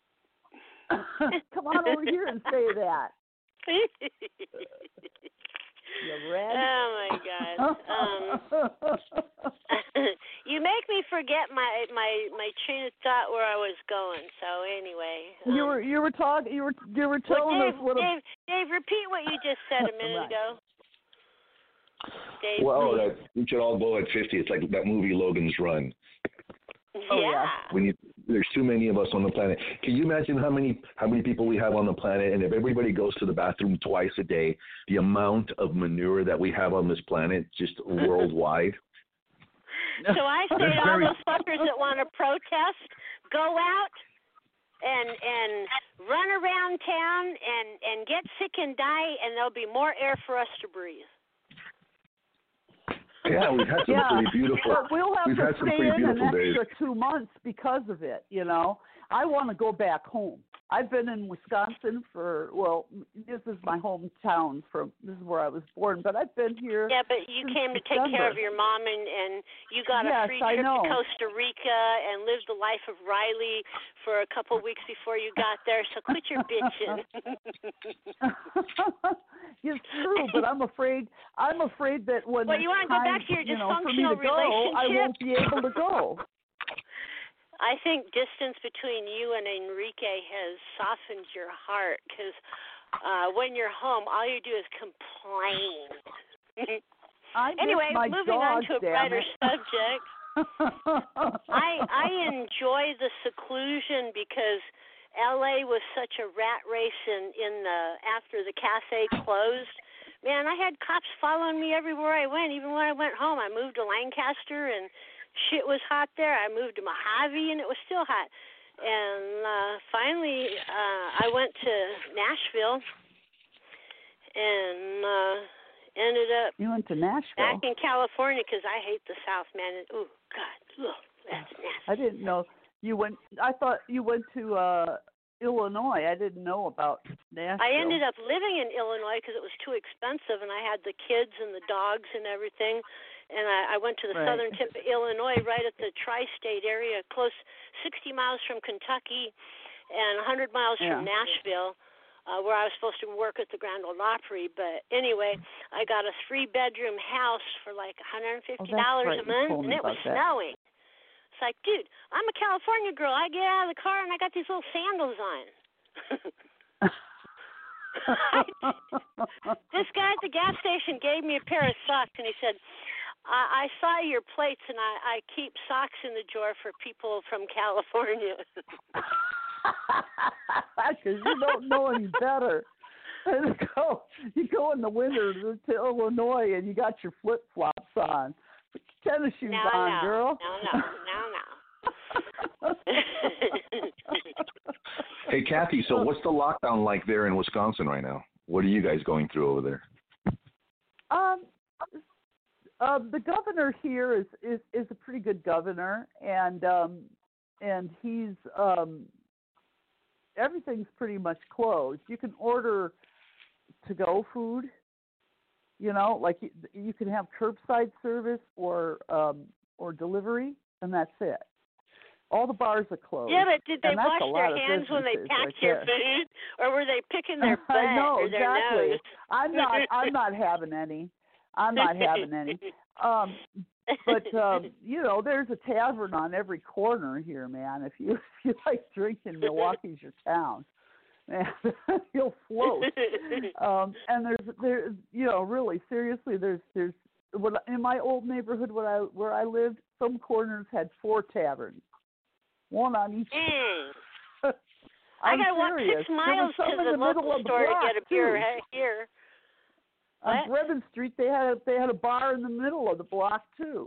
Come on over here and say that. You red? Oh my God! Um, you make me forget my my my train of thought where I was going. So anyway, um, you were you were talking you were you were telling well, Dave, us what. Dave, Dave, repeat what you just said a minute Right. ago. Dave, Well, please. that, we should all go at fifty. It's like that movie Logan's Run. Oh, yeah. yeah. When you, there's too many of us on the planet. Can you imagine how many how many people we have on the planet? And if everybody goes to the bathroom twice a day, the amount of manure that we have on this planet, just worldwide. So I say to all those fuckers that want to protest, go out and and run around town and and get sick and die, and there'll be more air for us to breathe. Yeah, we've had some Yeah, pretty beautiful. but we'll have we've to had some stay pretty in an beautiful days. extra two months because of it. You know, I want to go back home. I've been in Wisconsin for well, this is my hometown. From this is where I was born, but I've been here. Yeah, but you since came to take December. care of your mom, and, and you got a Yes, free I trip know. to Costa Rica and lived the life of Riley for a couple of weeks before you got there. So quit your bitching. It's true, but I'm afraid. I'm afraid that when Well, it's you wanna go time, back to your you know, for me dysfunctional to go, I relationship? won't be able to go. I think distance between you and Enrique has softened your heart because uh, when you're home, all you do is complain. I miss Anyway, my moving dog, on to a damn brighter it. subject. I I enjoy the seclusion because L A was such a rat race in in the after the cafe closed. Man, I had cops following me everywhere I went. Even when I went home, I moved to Lancaster and shit was hot there. I moved to Mojave and it was still hot. And uh, finally, uh, I went to Nashville and uh, ended up You went to Nashville. back in California because I hate the South, man. And, ooh, God, ugh, that's nasty. I didn't know you went. I thought you went to uh, Illinois. I didn't know about Nashville. I ended up living in Illinois because it was too expensive, and I had the kids and the dogs and everything. and I, I went to the Right. southern tip of Illinois, right at the tri-state area, close sixty miles from Kentucky, and one hundred miles Yeah. from Nashville, uh, where I was supposed to work at the Grand Ole Opry. But anyway, I got a three-bedroom house for like one hundred fifty dollars right. a month, You told and me it was about that. snowing. It's like, dude, I'm a California girl. I get out of the car and I got these little sandals on. This guy at the gas station gave me a pair of socks, and he said, I, I saw your plates, and I, I keep socks in the drawer for people from California. Because you don't know any better. And go, you go in the winter to, to Illinois, and you got your flip-flops on. Put your tennis shoes no, on, no, girl. no, no, no, no. Hey, Kathy, so what's the lockdown like there in Wisconsin right now? What are you guys going through over there? Um, uh, the governor here is, is, is a pretty good governor, and um, and he's um, everything's pretty much closed. You can order to-go food, you know, like you, you can have curbside service or um, or delivery, and that's it. All the bars are closed. Yeah, but did they and that's wash a lot their of hands when they businesses packed right your there. food, or were they picking their butt I know, or their exactly. nose? I'm not. I'm not having any. I'm not having any. Um, but um, you know, there's a tavern on every corner here, man. If you if you like drinking, Milwaukee's your town. Man, you'll float. Um, and there's there's you know really seriously there's there's what in my old neighborhood where I where I lived, some corners had four taverns, one on each. Mm. I gotta walk six miles to the, the local store to get a beer too. Here. On What? Brevin Street, they had a, they had a bar in the middle of the block too.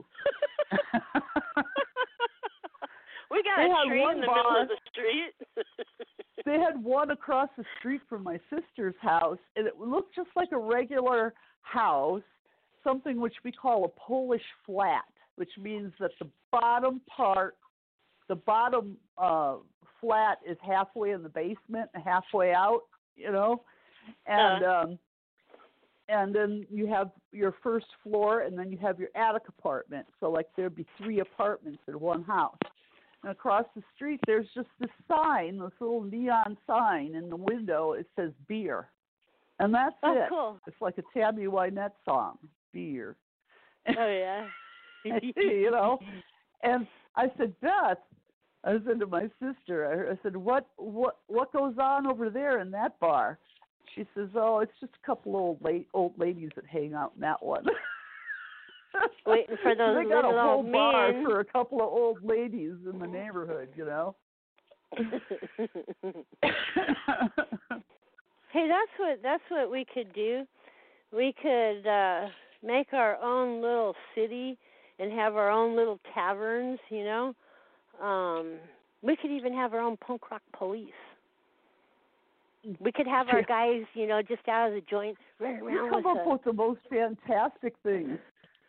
We got They a had tree one in the bar. middle of the street. They had one across the street from my sister's house, and it looked just like a regular house, something which we call a Polish flat, which means that the bottom part, the bottom uh, flat is halfway in the basement and halfway out, you know, and Uh. um, and then you have your first floor, and then you have your attic apartment. So like there'd be three apartments in one house. And across the street, there's just this sign, this little neon sign in the window. It says beer. And that's Oh, it. cool. It's like a Tammy Wynette song, beer. Oh, yeah. You know? And I said, Beth, I said to my sister, I said, what, what, what goes on over there in that bar? She says, oh, it's just a couple old late, old ladies that hang out in that one. Waiting for those they got little a whole old bar men. for a couple of old ladies in the neighborhood, you know. Hey, that's what that's what we could do. We could uh, make our own little city and have our own little taverns, you know. Um, we could even have our own punk rock police. We could have our guys, you know, just out of the joint, running around You come with up a... with the most fantastic things.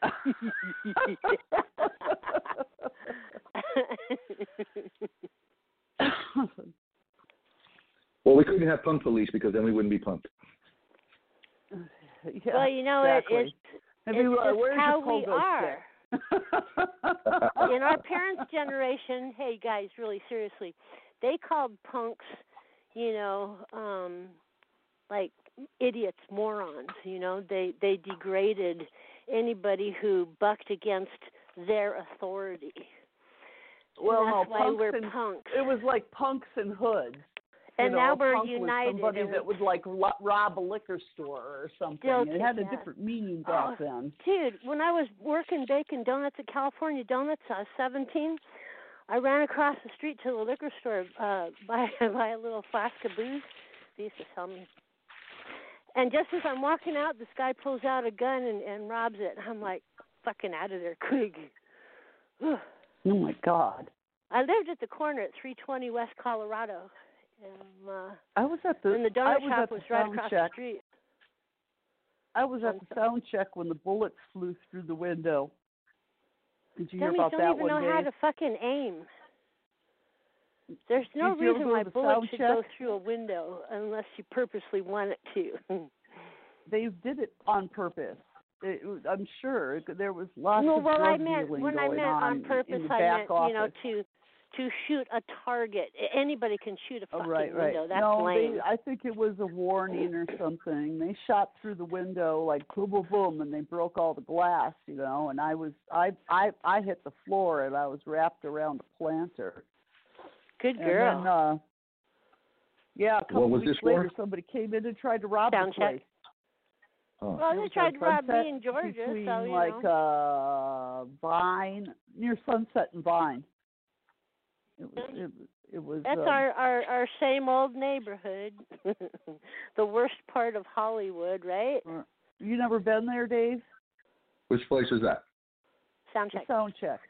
Well, we couldn't have punk police because then we wouldn't be punked. Yeah, well, you know, exactly. it, it's, And it's we were, just "Where's your how we pogo are. stick?" In our parents' generation, hey, guys, really seriously, they called punks, you know, um, like idiots, morons, you know. They, they degraded anybody who bucked against their authority. Well, and that's no, why punks we're and, punks. It was like punks and hoods. And you know, now a we're punk united. Was somebody and that would like lo- rob a liquor store or something. Still It had a yeah. different meaning Oh, back then. Dude, when I was working baking donuts at California Donuts, I was seventeen. I ran across the street to the liquor store, uh, buy buy a little flask of booze. They used to sell me. And just as I'm walking out, this guy pulls out a gun and, and robs it. I'm like, fucking out of there, quick. Oh my God. I lived at the corner at three twenty West Colorado. And, uh, I was at the. and the I donut was shop at the was right sound across check. the street. I was at the sound check when the bullets flew through the window. Did you hear Dummies about don't that even one know day? how to fucking aim. There's no Did you ever reason go why to the bullets sound should check? go through a window unless you purposely want it to. They did it on purpose. It, was- I'm sure there was lots No, of well, drug I meant dealing when going I meant on in purpose, the I back meant office. you know to to shoot a target. A- Anybody can shoot a Oh, fucking right, right. window. That's no, lame. they, I think it was a warning or something. They shot through the window like boom, boom, boom, and they broke all the glass, you know. And I was, I, I, I hit the floor, and I was wrapped around a planter. Good And girl. then, uh, yeah, a couple What was weeks this for? later, somebody came in and tried to rob Sound the place. check. Oh. Well, It they was tried on to rob Sunset me in Georgia, between so you like know. uh, Vine, near Sunset and Vine. It was, it, it was. That's uh, our, our our same old neighborhood, the worst part of Hollywood, right? You never been there, Dave? Which place is that? Sound The check. sound check.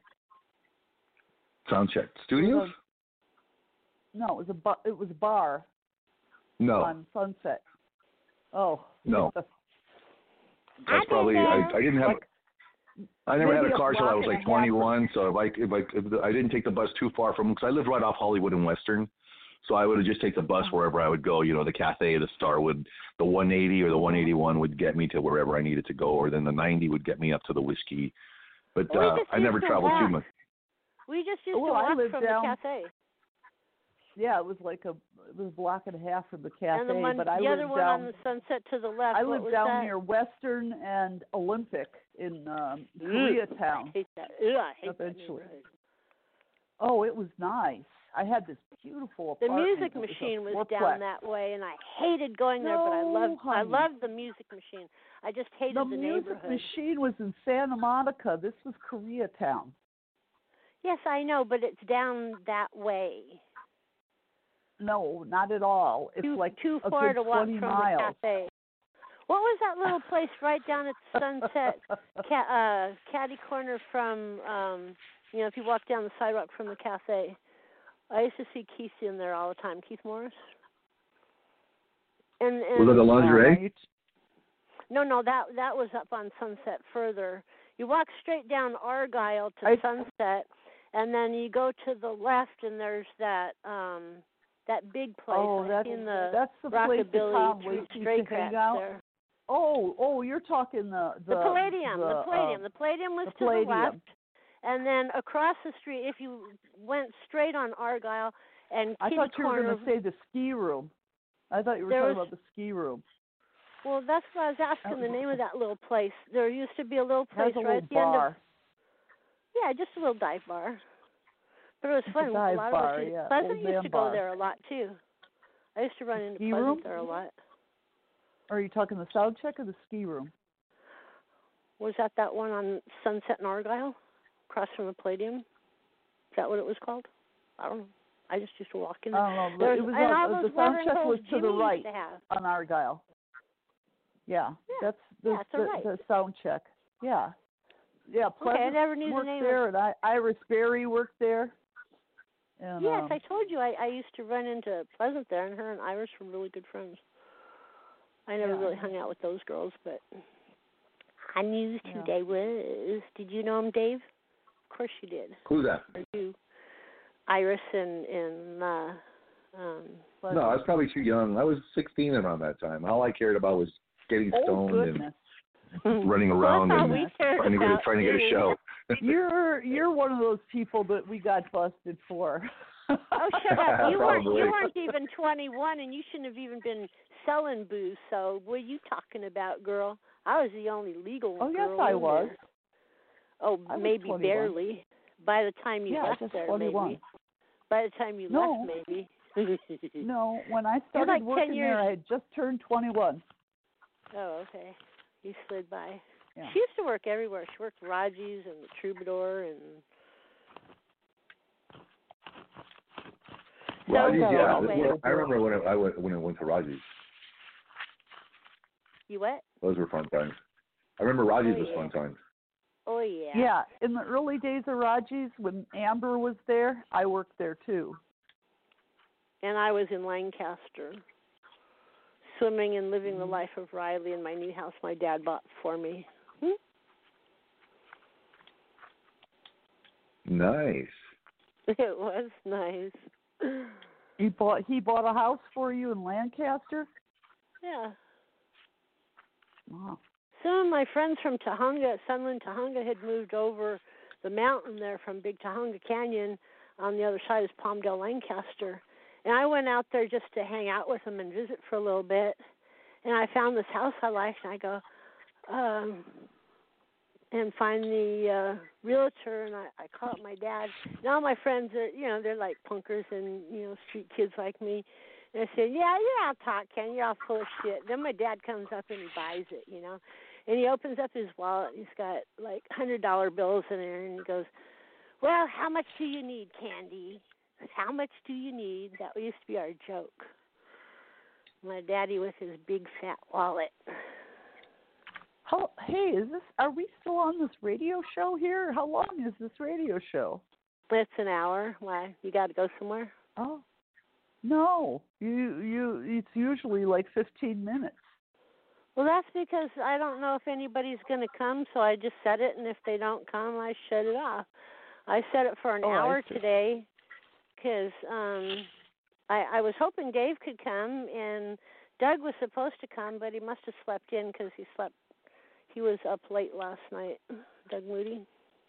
Soundcheck Studios? No, it was a bu- it was a bar No, on Sunset. Oh. no. I've That's been probably I, there. I didn't have. I never had Maybe a a car till I block was and a like half twenty-one. So if I if I if the, I didn't take the bus too far from because I lived right off Hollywood and Western, so I would just take the bus wherever I would go. You know, the Cathay, the Starwood, the one eighty or the one eighty-one would get me to wherever I needed to go, or then the ninety would get me up to the Whiskey. But We uh, just I never used to traveled too walk. much. We just used Well, to I walk lived from down- the cafe. Yeah, it was like a it was a block and a half from the cafe, And the one, but I the lived other one down. on the Sunset to the left. I what lived was down that? near Western and Olympic in um, Mm. Koreatown. I hate that. Ugh, I hate Eventually. that neighborhood. Oh, it was nice. I had this beautiful The apartment. music It was a machine was fourplex. down that way, and I hated going there. But I No, loved, I honey. loved the music machine. I just hated The the, music neighborhood. machine was in Santa Monica. This was Koreatown. Yes, I know, but it's down that way. No, not at all. It's Too like too a far good to walk twenty from miles. the cafe. What was that little place right down at Sunset, ca- uh, catty corner from, um, you know, if you walk down the sidewalk from the cafe? I used to see Keith in there all the time. Keith Morris. And, and Was it the lingerie? Uh, you- No, no, that that was up on Sunset further. You walk straight down Argyle to I- Sunset, and then you go to the left, and there's that um that big place. Oh, I've that's seen the that's the place that Rockabilly Tom Tr- Waits used Stray to Cats hang out. there. Oh, oh, you're talking the the, The Palladium, the, the Palladium, uh, the Palladium was the to Palladium. the left, and then across the street, if you went straight on Argyle and I kitty thought you were corner. going to say the ski room. I thought you were There talking was- about the ski room. Well, that's what I was asking. The name of that little place. There used to be a little It has place a right little at the end of. bar. Yeah, just a little dive bar. But it was It's a fun. dive lot bar, of us used, yeah, Pleasant old used man to bar. go there a lot too. I used to run into ski Pleasant room? there a lot. Are you talking the sound check or the ski room? Was that that one on Sunset and Argyle, across from the Palladium? Is that what it was called? I don't know. I just used to walk in. I don't know. There It was and on, all uh, those the sound watering check holes was to Jimmy the used right to have. on Argyle. Yeah, Yeah, that's the, yeah, to the, the right. the sound check. Yeah, yeah. Okay, I Pleasant never knew the worked name there, of. and I, Iris Berry worked there. And, Yes, um, I told you I, I used to run into Pleasant there, and her and Iris were really good friends. I never Yeah. really hung out with those girls, but I knew who Yeah. they was. Did you know him, Dave? Of course you did. Who's that? Or you, Iris and and uh, um. Pleasant. No, I was probably too young. I was sixteen around that time. All I cared about was getting Oh stoned goodness. and running around Well, and we cared trying to get a, about trying to get a you. show. You're you're one of those people that we got busted for. Oh, shut up! You weren't Probably. you weren't even twenty-one, and you shouldn't have even been selling booze. So, what are you talking about, girl? I was the only legal Oh, yes, girl I in was. there. Oh, I was maybe twenty-one. barely. By the time you Yeah, left just there, twenty-one. maybe. By the time you No. left, maybe. No, when I You're started like ten working years. there, I had just turned twenty-one. Oh, okay. You slid by. Yeah. She used to work everywhere. She worked Raji's and the Troubadour and. So, Raji's, yeah. anyway, I remember when I went when I went to Raji's. you what? Those were fun times. I remember Raji's Oh, was yeah. fun times. Oh yeah. Yeah, in the early days of Raji's, when Amber was there, I worked there too. And I was in Lancaster, swimming and living the life of Riley in my new house my dad bought for me. Hmm? Nice. It was nice. He bought he bought a house for you in Lancaster. Yeah. Wow. some of my friends from Tahunga, Sunland, Tahunga, had moved over the mountain there from Big Tahunga Canyon. On the other side is Palmdale, Lancaster. And I went out there just to hang out with them and visit for a little bit. And I found this house I liked, and I go, um, and find the uh, realtor, and I, I call up my dad. And all my friends are, you know, they're like punkers and, you know, street kids like me. And I said, yeah, you're all talk, Ken. You're all full of shit. Then my dad comes up and he buys it, you know. And he opens up his wallet. He's got, like, one hundred dollar bills in there, and he goes, well, how much do you need, Candy? How much do you need? That used to be our joke. My daddy with his big fat wallet. How, hey, is this? Are we still on this radio show here? How long is this radio show? It's an hour. Why? You got to go somewhere? Oh, no. You you. It's usually like fifteen minutes. Well, that's because I don't know if anybody's going to come, so I just set it, and if they don't come, I shut it off. I set it for an oh, hour today because um, I, I was hoping Dave could come, and Doug was supposed to come, but he must have slept in because he slept. He was up late last night, Doug Moody,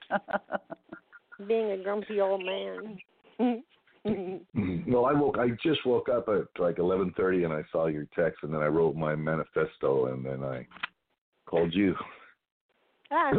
being a grumpy old man. No, I woke. I just woke up at like eleven thirty, and I saw your text, and then I wrote my manifesto, and then I called you. Ah,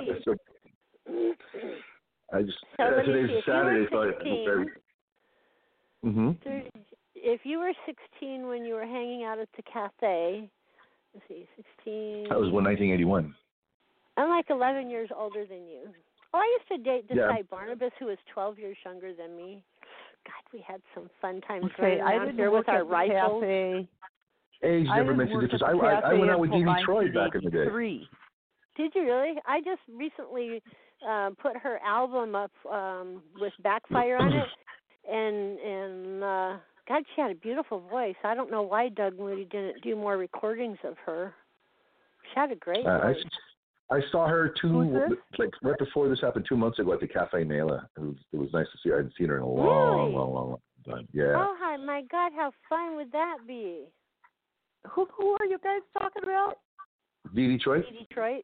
sweet. I just so uh, today's if Saturday, so I sixteen, very. Mm-hmm. If you were sixteen when you were hanging out at the cafe, let's see, sixteen. That was one nineteen eighty-one. I'm like eleven years older than you. Oh, I used to date this yeah. guy Barnabas, who was twelve years younger than me. God, we had some fun times okay, running I around didn't here work with our at the rifles. Cafe. Age I never didn't makes a work difference. at I, the I, I went out with cafe Dee Detroit back in the day. nineteen eighty-three. Did you really? I just recently uh, put her album up um, with Backfire on it, and and uh, God, she had a beautiful voice. I don't know why Doug Moody didn't do more recordings of her. She had a great Uh, voice. I, I saw her two, Who's like right before this happened, two months ago at the Cafe Nela. It was, it was nice to see her. I hadn't seen her in a long, Really? long, long, long time. Yeah. Oh, hi, my God, how fun would that be? Who who are you guys talking about? Dee Detroit? Detroit?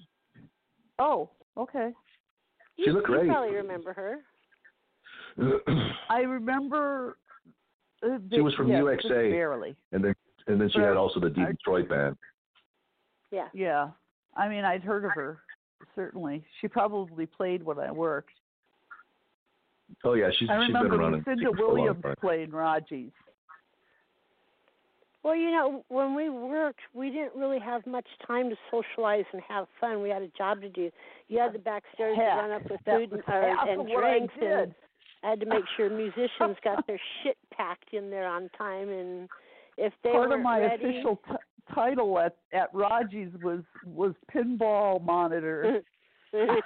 Oh, okay. She You, looked you great. probably remember her. I remember. Uh, She was from yes, U X A. just barely. and then and then she had also the Dee Our- Detroit band. Yeah. Yeah, I mean, I'd heard of her. Certainly, she probably played when I worked. Oh yeah, she's I she's been remember around in Lucinda for a long Williams time. playing Raji's. Well, you know, when we worked, we didn't really have much time to socialize and have fun. We had a job to do. You had to backstairs Heck, to run up with that food and, was or, half and of what I drinks, and did. I had to make sure musicians got their shit packed in there on time. And if they Part weren't of my ready, official t- title at at Raji's was was pinball monitor. That's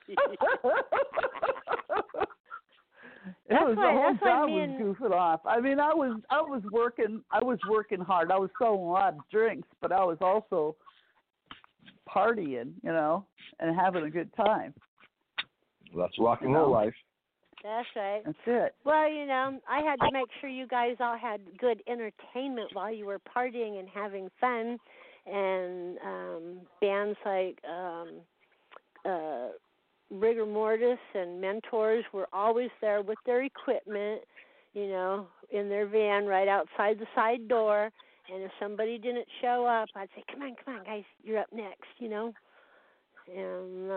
It was why- the whole that's why job me was and- goofing off. I mean, I was I was working I was working hard. I was selling a lot of drinks, but I was also partying, you know, and having a good time. That's rock and You roll know. life. That's right. That's it. Well, you know, I had to make sure you guys all had good entertainment while you were partying and having fun. And um, bands like um, uh, Rigor Mortis and Mentors were always there with their equipment, you know, in their van right outside the side door. And if somebody didn't show up, I'd say, come on, come on, guys, you're up next, you know. And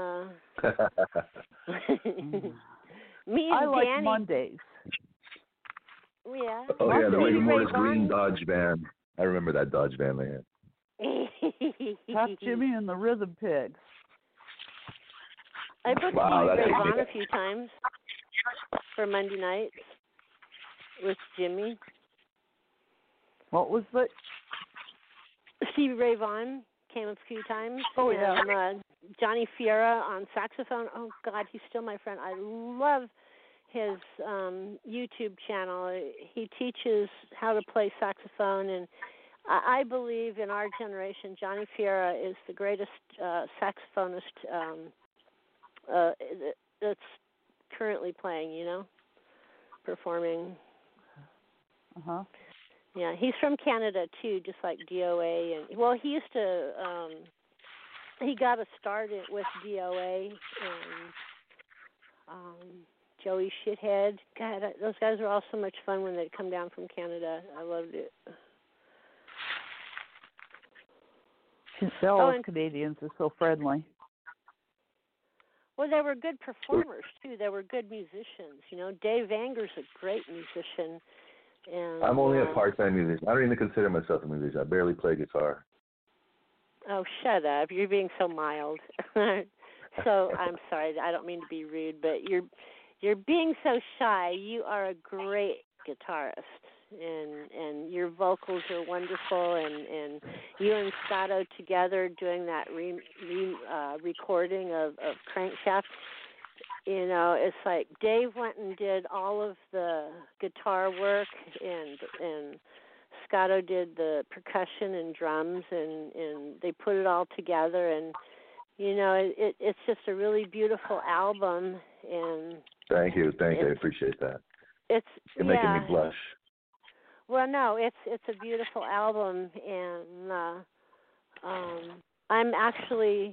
uh, me and I like Danny, Mondays. yeah. Oh yeah, the Stevie Rigor Ray Mortis Vaughan. green Dodge van. I remember that Dodge van they had. Top Jimmy and the Rhythm Pigs. I booked Wow, Stevie that's Ray a Vaughan good- a few times for Monday nights with Jimmy. What was the? Stevie Ray Vaughan came a few times. Oh, yeah. And, uh, Johnny Fiera on saxophone. Oh God, he's still my friend. I love his um, YouTube channel. He teaches how to play saxophone, and I, I believe in our generation, Johnny Fiera is the greatest uh, saxophonist um, uh, that's currently playing. You know, performing. Uh huh. Yeah, he's from Canada too, just like D O A. And well, he used to um, he got us started with D O A and um, Joey Shithead. God, those guys were all so much fun when they'd come down from Canada. I loved it. All Oh, of and- Canadians are so friendly. Well, they were good performers too. They were good musicians. You know, Dave Anger's a great musician. And I'm only uh, a part-time musician. I don't even consider myself a musician. I barely play guitar. Oh, shut up! You're being so mild. So I'm sorry. I don't mean to be rude, but you're you're being so shy. You are a great guitarist, and and your vocals are wonderful. And, and you and Scotto together doing that re, re, uh, recording of, of Crankshaft. You know, it's like Dave went and did all of the guitar work, and and Scotto did the percussion and drums, and, and they put it all together. And you know, it, it's just a really beautiful album. And Thank you, thank you. I appreciate that. It's You're yeah. making me blush. Well, no, it's it's a beautiful album, and uh, um, I'm actually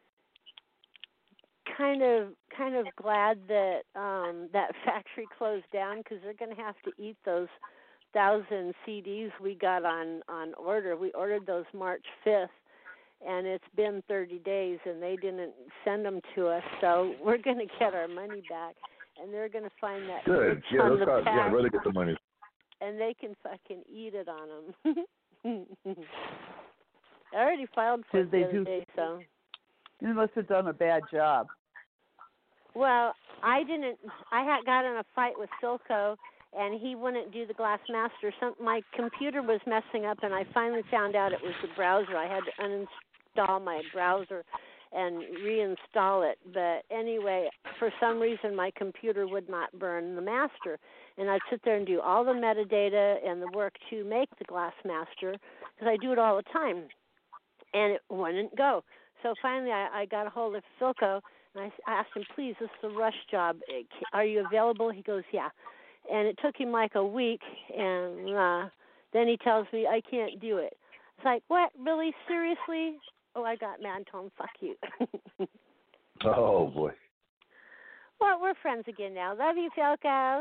kind of kind of glad that um, that factory closed down, because they're going to have to eat those thousand C Ds we got on on order. We ordered those March fifth, and it's been thirty days, and they didn't send them to us. So we're going to get our money back, and they're going to find that Good. glitch Yeah, on let's the start, yeah, pack, I'd rather get the money. and they can fucking eat it on them. I already filed for Did it they the other do- day, so. You must have done a bad job. Well, I didn't. I had got in a fight with Philco, and he wouldn't do the Glass Master. Some my computer was messing up, and I finally found out it was the browser. I had to uninstall my browser and reinstall it. But anyway, for some reason, my computer would not burn the master, and I'd sit there and do all the metadata and the work to make the Glass Master, because I do it all the time, and it wouldn't go. So finally, I, I got a hold of Philco, and I, I asked him, please, this is a rush job. Are you available? He goes, yeah. And it took him like a week, and uh, then he tells me, I can't do it. It's like, what? Really? Seriously? Oh, I got mad and told him, fuck you. Oh, boy. Well, we're friends again now. Love you, Philco.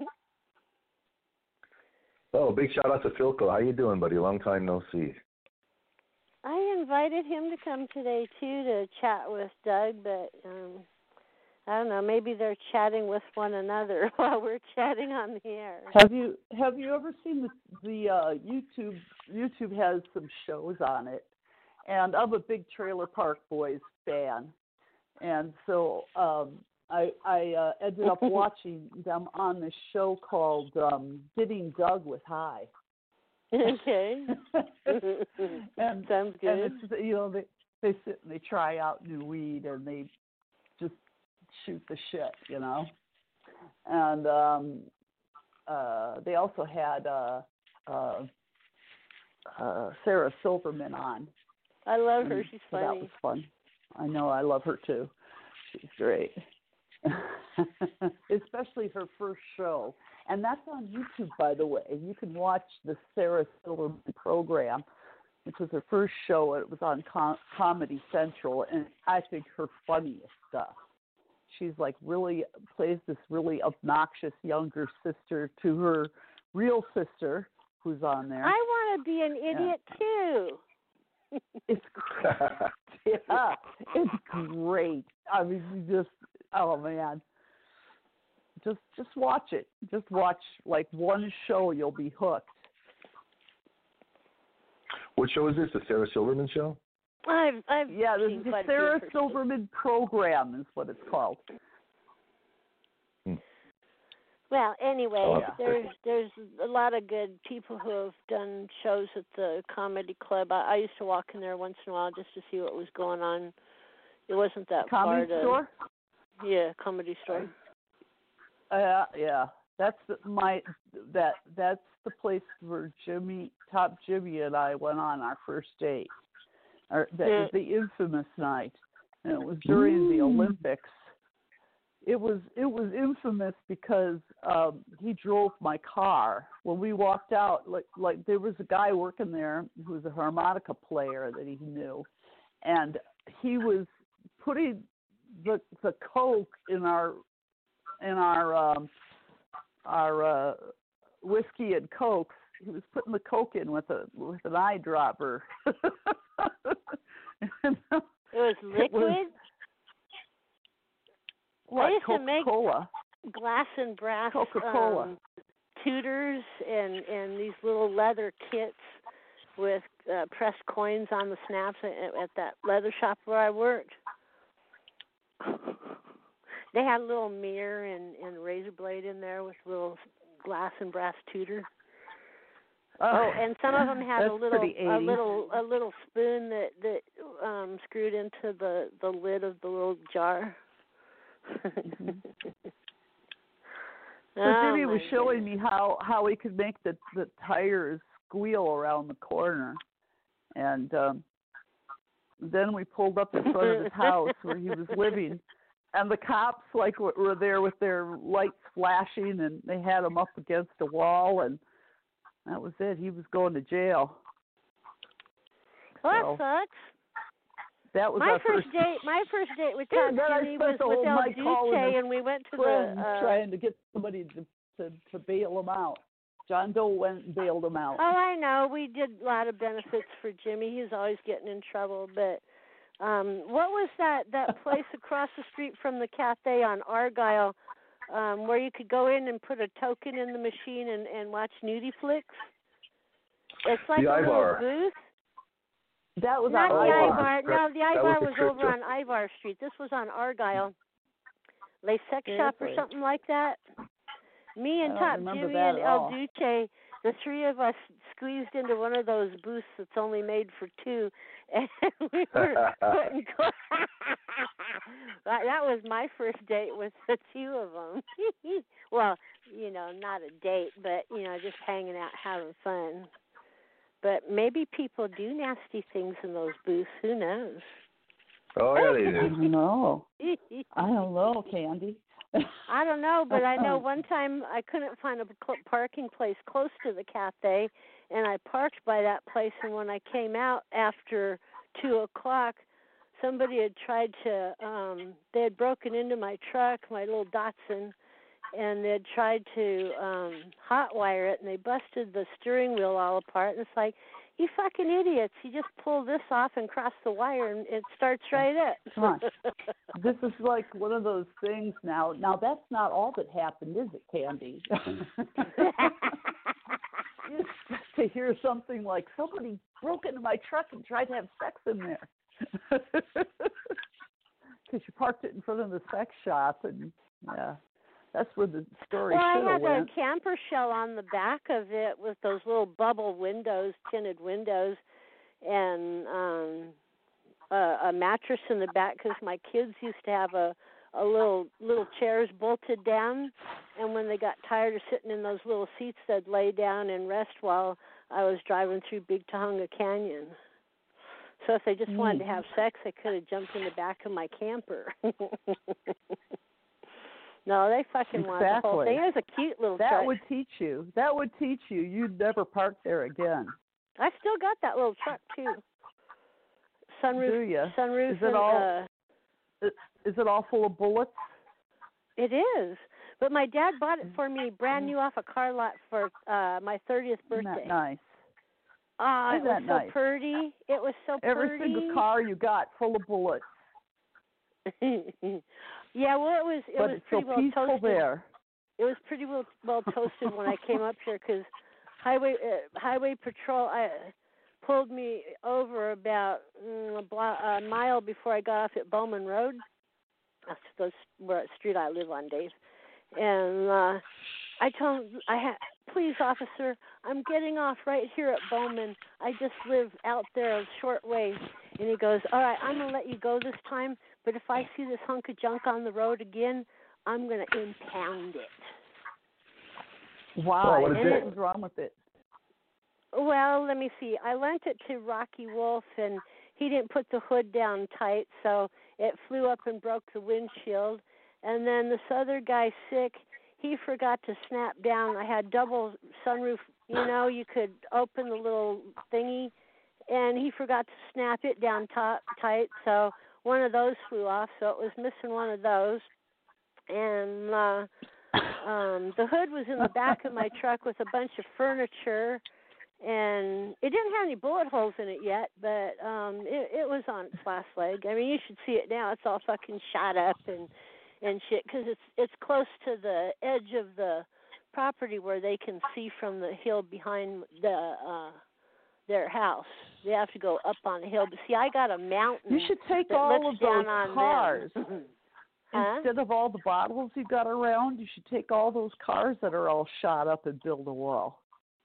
Oh, big shout out to Philco. How you doing, buddy? Long time no see. I invited him to come today, too, to chat with Doug, but um, I don't know, maybe they're chatting with one another while we're chatting on the air. Have you have you ever seen the the uh, YouTube? YouTube has some shows on it, and I'm a big Trailer Park Boys fan, and so um, I I uh, ended up watching them on this show called um, Getting Doug with High. Okay. and, Sounds good. And it's, you know, they they sit and they try out new weed and they just shoot the shit, you know. And um, uh, they also had uh, uh, uh, Sarah Silverman on. I love her. And She's so funny. that was fun. I know. I love her too. She's great. Especially her first show. And that's on YouTube, by the way. You can watch the Sarah Silverman program, which was her first show. It was on Com- Comedy Central, and I think her funniest stuff. She's like really plays this really obnoxious younger sister to her real sister, who's on there. I want to be an idiot, yeah. too. It's great. Yeah, it's great. I mean, you just, oh, man. Just just watch it. Just watch like one show, you'll be hooked. What show is this? The Sarah Silverman show? I've, I've Yeah, this seen is the quite a Sarah few of her Silverman program is what it's called. Hmm. Well, anyway, Oh, there's there's a lot of good people who have done shows at the comedy club. I, I used to walk in there once in a while just to see what was going on. It wasn't that Comedy far to, store? Yeah, comedy store. Uh, yeah, that's the, my that that's the place where Jimmy, Top Jimmy, and I went on our first date. Or that Yeah. was the infamous night, and it was during the Olympics. It was it was infamous because um, he drove my car. When we walked out, like like there was a guy working there who was a harmonica player that he knew, and he was putting the the coke in our in our um, our uh, whiskey and cokes. He was putting the coke in with a with an eyedropper. It was liquid. It was, what, I used to make Coca-Cola. glass and brass Coca-Cola. Um, tutors and and these little leather kits with uh, pressed coins on the snaps at, at that leather shop where I worked. They had a little mirror and, and razor blade in there with little glass and brass tutor. Oh, and some of them had a little a little a little spoon that that um, screwed into the, the lid of the little jar. Mm-hmm. So oh, Jimmy was showing goodness. me how, how he could make the, the tires squeal around the corner. And um, then we pulled up in front of his house where he was living. And the cops like were there with their lights flashing, and they had him up against a wall, and that was it. He was going to jail. Well, so, that sucks. That was my our first first date. My first date with Tom Jimmy was with El Duce, and we went to the uh, trying to get somebody to, to to bail him out. John Doe went and bailed him out. Oh, I know. We did a lot of benefits for Jimmy. He was always getting in trouble. But um, what was that that place across the street from the cafe on Argyle, um, where you could go in and put a token in the machine and, and watch nudie flicks? It's like the a Ivar. little booth. That was Not on the Ivar. Ivar. No, the Ivar was, was was over Crypto. on Ivar Street. This was on Argyle. Lay Sex Yeah, Shop or right. something like that. Me and I don't Top remember Jimmy that and at El all. Duce, the three of us squeezed into one of those booths that's only made for two, and we were putting. that, that was my first date with the two of them. Well, you know, not a date, but you know, just hanging out, having fun. But maybe people do nasty things in those booths. Who knows? Oh, yeah, they I do. don't know. I don't know, Candy. I don't know, but I know one time I couldn't find a cl- parking place close to the cafe, and I parked by that place, and when I came out after two o'clock, somebody had tried to, um, they had broken into my truck, my little Datsun, and they had tried to um, hotwire it, and they busted the steering wheel all apart, and it's like, you fucking idiots, you just pull this off and cross the wire, and it starts right up. Come on. This is like one of those things now. Now, that's not all that happened, is it, Candy? To hear something like somebody broke into my truck and tried to have sex in there. Because you parked it in front of the sex shop, and yeah. That's where the story well, should have I had went. a camper shell on the back of it with those little bubble windows, tinted windows, and um, a, a mattress in the back because my kids used to have a, a little little chairs bolted down, and when they got tired of sitting in those little seats, they'd lay down and rest while I was driving through Big Tahunga Canyon. So if they just wanted to have sex, they could have jumped in the back of my camper. No, they fucking exactly. want the whole thing. It was a cute little That truck. would teach you. That would teach you. You'd never park there again. I still got that little truck too. Sunroof. Do you? Sunroof. Is it and, all? Uh, is it all full of bullets? It is. But my dad bought it for me brand new off a car lot for uh my thirtieth birthday. Isn't that nice? Ah, uh, it Isn't was that so nice? pretty. It was so Every pretty. single car you got full of bullets. Yeah, well, it was. It but was it's pretty so well peaceful toasted. there. It was pretty well well toasted when I came up here because highway uh, highway patrol I pulled me over about mm, a, block, a mile before I got off at Bowman Road. That's the where street I live on, Dave. And uh, I told him, I had, please, officer, I'm getting off right here at Bowman. I just live out there a short ways. And he goes, all right, I'm going to let you go this time, but if I see this hunk of junk on the road again, I'm going to impound it. Why? Oh, what is what it? was wrong with it? Well, let me see. I lent it to Rocky Wolf, and he didn't put the hood down tight, so it flew up and broke the windshield. And then this other guy, sick, he forgot to snap down. I had double sunroof. You know, you could open the little thingy and he forgot to snap it down top, tight, so one of those flew off, so it was missing one of those. And uh, um, the hood was in the back of my truck with a bunch of furniture, and it didn't have any bullet holes in it yet, but um, it, it was on its last leg. I mean, you should see it now. It's all fucking shot up and, and shit, because it's, it's close to the edge of the property where they can see from the hill behind the uh, their house. They have to go up on the hill. But see, I got a mountain. You should take that all looks of those down on cars. them. Huh? Instead of all the bottles you got around, you should take all those cars that are all shot up and build a wall.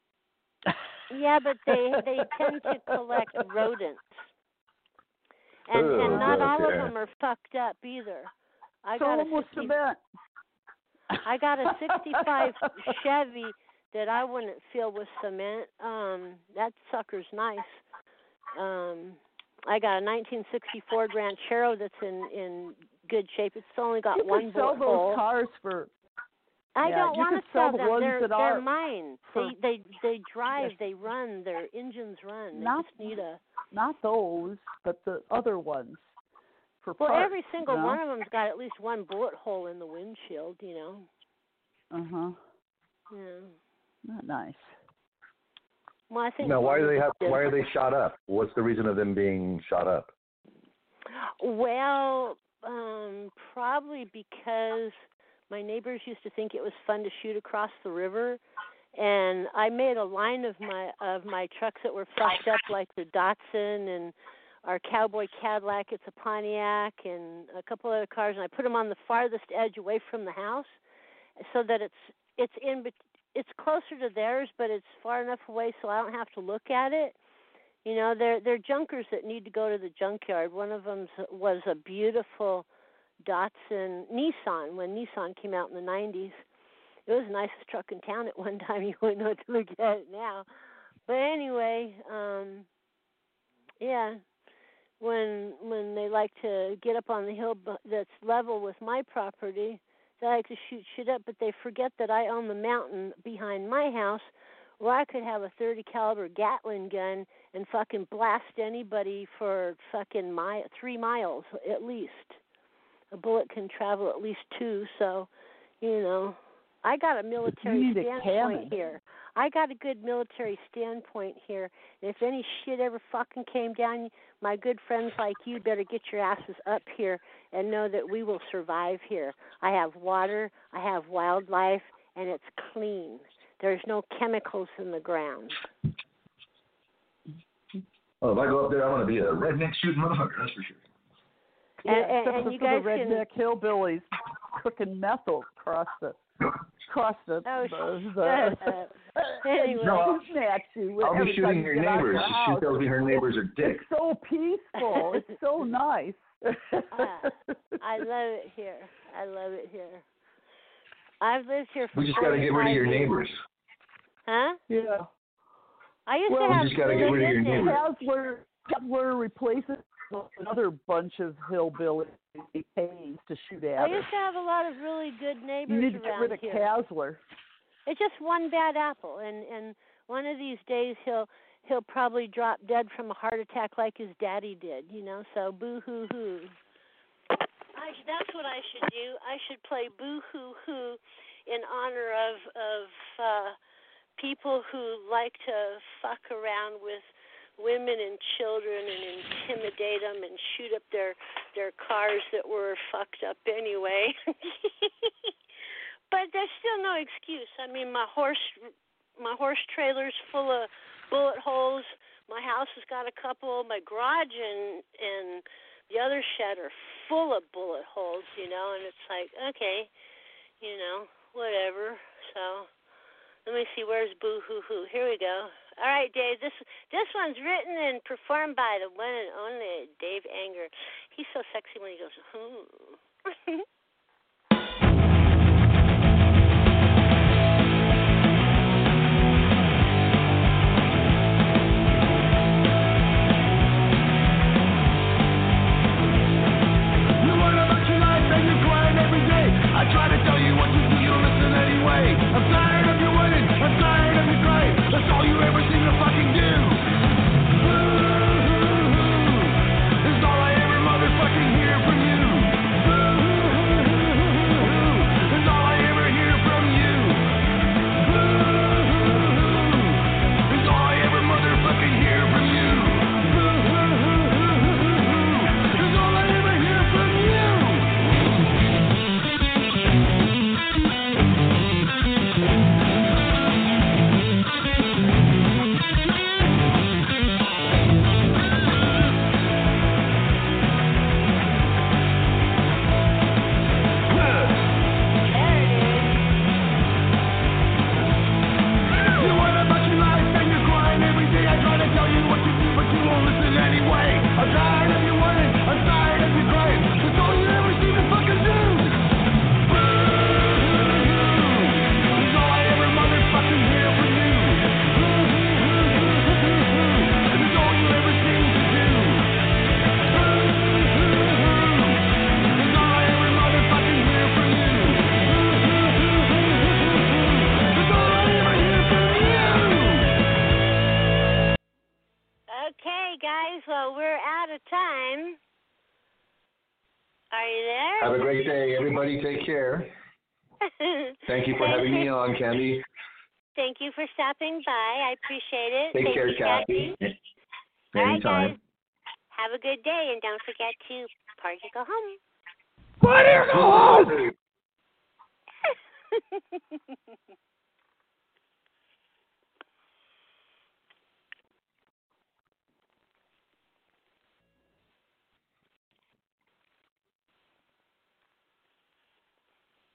Yeah, but they they tend to collect rodents, and Oh, and not all okay. of them are fucked up either. I Fill got a them with sixty, cement. I got a sixty-five Chevy that I wouldn't fill with cement. Um, that sucker's nice. Um, I got a nineteen sixty-four Ranchero that's in in good shape. It's only got You one could sell bullet those hole. cars for. I yeah, don't you want could to sell sell the them. ones They're that they're are mine. for- They they they drive. They run. Their engines run. They Not- just need a. Not those, but the other ones. For Well, parts, every single you know? one of them's got at least one bullet hole in the windshield. You know. Uh huh. Yeah. Not nice. Well, I think. Now, why one do they is have? Why are different. they shot up? What's the reason of them being shot up? Well, um, probably because my neighbors used to think it was fun to shoot across the river, and I made a line of my of my trucks that were fucked up, like the Datsun and our Cowboy Cadillac. It's a Pontiac, and a couple other cars, and I put them on the farthest edge away from the house, so that it's it's in bet- it's closer to theirs, but it's far enough away so I don't have to look at it. You know, they're they're junkers that need to go to the junkyard. One of them was a beautiful Datsun Nissan when Nissan came out in the nineties. It was the nicest truck in town at one time. You wouldn't know to look at it now. But anyway, um, yeah, when when they like to get up on the hill that's level with my property, they like to shoot shit up, but they forget that I own the mountain behind my house where I could have a thirty caliber Gatling gun and fucking blast anybody for fucking mi- three miles at least. A bullet can travel at least two, so, you know, I got a military You need a standpoint cannon. here. I got a good military standpoint here. And if any shit ever fucking came down, my good friends like you better get your asses up here and know that we will survive here. I have water, I have wildlife, and it's clean. There's no chemicals in the ground. Oh, if I go up there, I'm going to be a redneck shooting motherfucker. That's for sure. Yeah, And- and- except and for you the guys redneck hillbillies cooking meth across the across the. Oh, the, shut the up. Anyway. No, shooting at you I'll be every time shooting you your get out neighbors. your She house. tells me her neighbors are dicks. It's so peaceful. It's so nice. Ah, I love it here. I love it here. I've lived here for We just got to get rid of your forty-five years. neighbors. Huh? Yeah. I used Well, to we have just gotta really get rid of good your neighbors. Hasler, Hasler replaces another bunch of hillbillies he pays to shoot at I us. used to have a lot of really good neighbors You need to get around rid of here. Hasler. It's just one bad apple, and and one of these days he'll he'll probably drop dead from a heart attack like his daddy did, you know. So boo hoo hoo. I, that's what I should do. I should play boo hoo hoo in honor of of uh, people who like to fuck around with women and children and intimidate them and shoot up their their cars that were fucked up anyway. But there's still no excuse. I mean, my horse my horse trailer's full of bullet holes. My house has got a couple. My garage and and the other shed are full of bullet holes, you know, and it's like, okay, you know, whatever. So let me see, where's Boo Hoo Hoo? Here we go. All right, Dave, this this one's written and performed by the one and only Dave Anger. He's so sexy when he goes, hmm. I try to tell you what to do, you don't listen anyway. I'm tired of your winning, I'm tired of your crying. That's all you ever seem to fucking do. guys, well, we're out of time. Are you there? Have a great day. Everybody take care. Thank you for having me on, Candy. Thank you for stopping by. I appreciate it. Take Thank care, you, Kathy. All right, Anytime. guys. Have a good day, and don't forget to party go home. Party or go home!